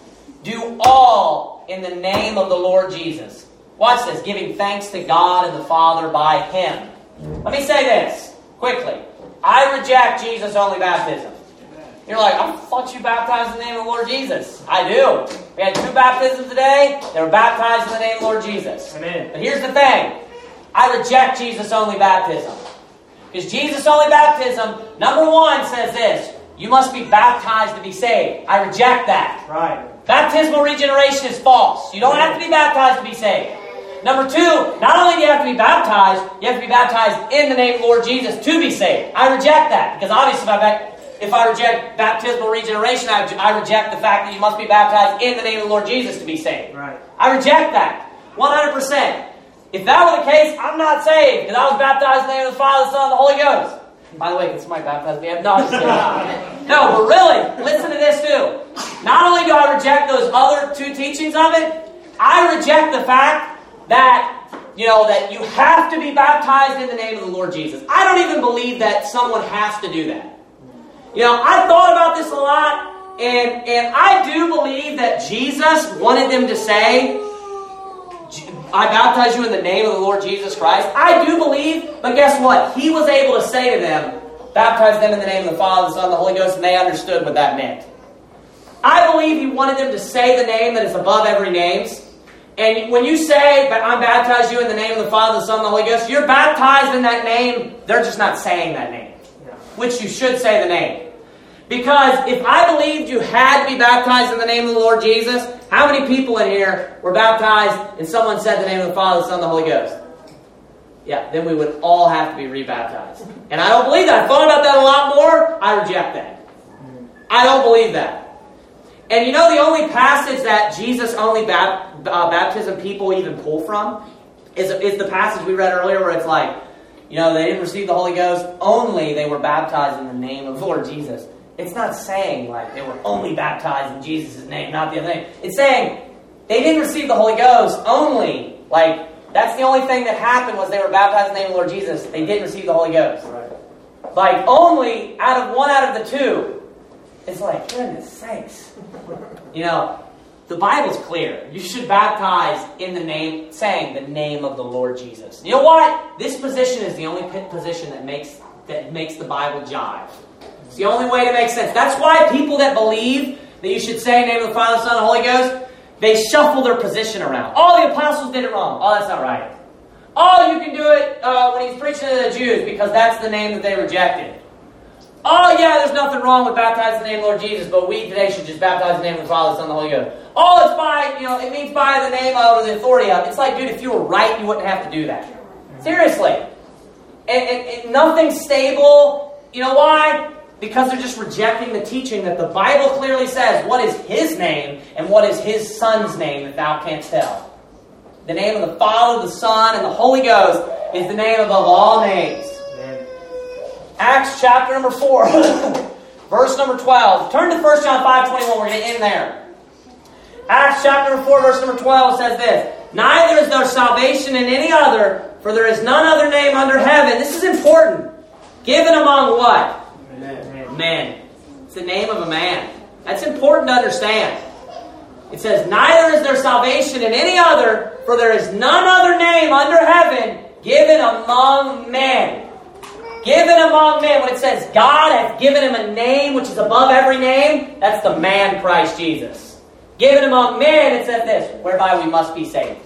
Do all in the name of the Lord Jesus. Watch this. Giving thanks to God and the Father by him. Let me say this quickly. I reject Jesus-only baptism. You're like, I thought you baptized in the name of the Lord Jesus. I do. We had 2 baptisms today. They were baptized in the name of the Lord Jesus. Amen. But here's the thing. I reject Jesus-only baptism. Because Jesus-only baptism, number 1, says this. You must be baptized to be saved. I reject that. Right. Baptismal regeneration is false. You don't have to be baptized to be saved. Number 2, not only do you have to be baptized, you have to be baptized in the name of the Lord Jesus to be saved. I reject that. Because obviously if I reject baptismal regeneration, I reject the fact that you must be baptized in the name of the Lord Jesus to be saved. Right. I reject that. 100%. If that were the case, I'm not saved. Because I was baptized in the name of the Father, the Son, and the Holy Ghost. By the way, can somebody baptize me? No, I'm just kidding. No, but really, listen to this too. Not only do I reject those other 2 teachings of it, I reject the fact that, that you have to be baptized in the name of the Lord Jesus. I don't even believe that someone has to do that. I thought about this a lot, and I do believe that Jesus wanted them to say, I baptize you in the name of the Lord Jesus Christ. I do believe, but guess what? He was able to say to them, baptize them in the name of the Father, the Son, and the Holy Ghost, and they understood what that meant. I believe he wanted them to say the name that is above every name. And when you say, I baptize you in the name of the Father, the Son, and the Holy Ghost, you're baptized in that name. They're just not saying that name. Which you should say the name. Because if I believed you had to be baptized in the name of the Lord Jesus, how many people in here were baptized and someone said the name of the Father, the Son, and the Holy Ghost? Yeah, then we would all have to be rebaptized. And I don't believe that. I thought about that a lot more. I reject that. I don't believe that. And the only passage that Jesus-only baptism people even pull from is the passage we read earlier where it's like, they didn't receive the Holy Ghost, only they were baptized in the name of the Lord Jesus. It's not saying like they were only baptized in Jesus' name, not the other name. It's saying they didn't receive the Holy Ghost only. Like, that's the only thing that happened was they were baptized in the name of the Lord Jesus. They didn't receive the Holy Ghost. Right. Like, only one out of the 2. It's like, goodness sakes. The Bible's clear. You should baptize in the name, saying the name of the Lord Jesus. You know what? This position is the only position that makes the Bible jive. It's the only way to make sense. That's why people that believe that you should say in the name of the Father, Son, and Holy Ghost, they shuffle their position around. Oh, the apostles did it wrong. Oh, that's not right. Oh, you can do it when he's preaching to the Jews because that's the name that they rejected. Oh, yeah, there's nothing wrong with baptizing in the name of the Lord Jesus, but we today should just baptize in the name of the Father, Son, and the Holy Ghost. Oh, it's by, it means by the name of or the authority of. It's like, dude, if you were right, you wouldn't have to do that. Seriously. And nothing's stable. You know why? Because they're just rejecting the teaching that the Bible clearly says what is His name and what is His Son's name that thou canst tell. The name of the Father, the Son, and the Holy Ghost is the name above all names. Amen. Acts chapter number 4, verse number 12. Turn to 1 John 5:21. We're going to end there. Acts chapter number 4, verse number 12 says this. Neither is there salvation in any other, for there is none other name under heaven. This is important. Given among what? Men. It's the name of a man. That's important to understand. It says, neither is there salvation in any other, for there is none other name under heaven given among men. Given among men. When it says God hath given him a name which is above every name, that's the man Christ Jesus. Given among men, it says this, whereby we must be saved.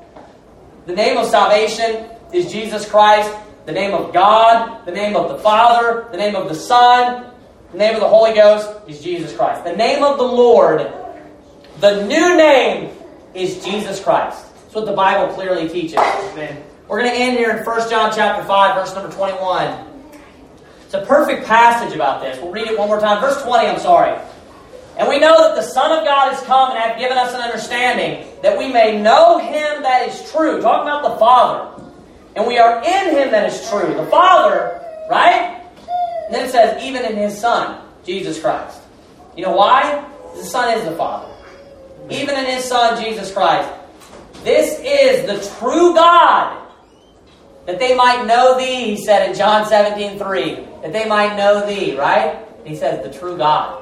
The name of salvation is Jesus Christ. The name of God, the name of the Father, the name of the Son, the name of the Holy Ghost is Jesus Christ. The name of the Lord, the new name, is Jesus Christ. That's what the Bible clearly teaches. Amen. We're going to end here in 1 John chapter 5, verse number 21. It's a perfect passage about this. We'll read it one more time. Verse 20, I'm sorry. And we know that the Son of God is come and hath given us an understanding, that we may know Him that is true. Talking about the Father. And we are in Him that is true. The Father, right? And then it says, even in His Son, Jesus Christ. You know why? The Son is the Father. Even in His Son, Jesus Christ. This is the true God, that they might know Thee, He said in John 17:3. That they might know Thee, right? He says, the true God.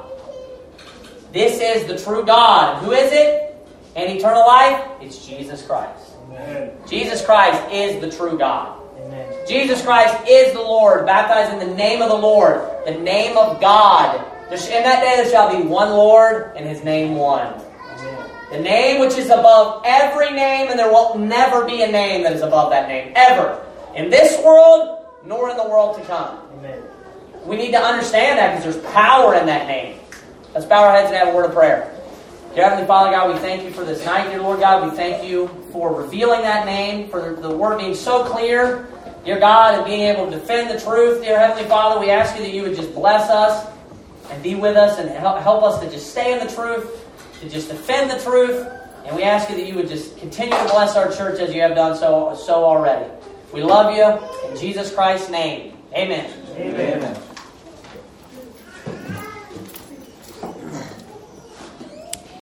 This is the true God. Who is it? And eternal life? It's Jesus Christ. Amen. Jesus Christ is the true God. Amen. Jesus Christ is the Lord, baptized in the name of the Lord, the name of God. In that day there shall be one Lord, and His name one. Amen. The name which is above every name, and there will never be a name that is above that name, ever. In this world, nor in the world to come. Amen. We need to understand that because there's power in that name. Let's bow our heads and have a word of prayer. Dear Heavenly Father, God, we thank You for this night, dear Lord God. We thank You for revealing that name, for the word being so clear, dear God, and being able to defend the truth. Dear Heavenly Father, we ask You that You would just bless us and be with us and help us to just stay in the truth, to just defend the truth. And we ask You that You would just continue to bless our church as You have done so already. We love You. In Jesus Christ's name, amen. Amen.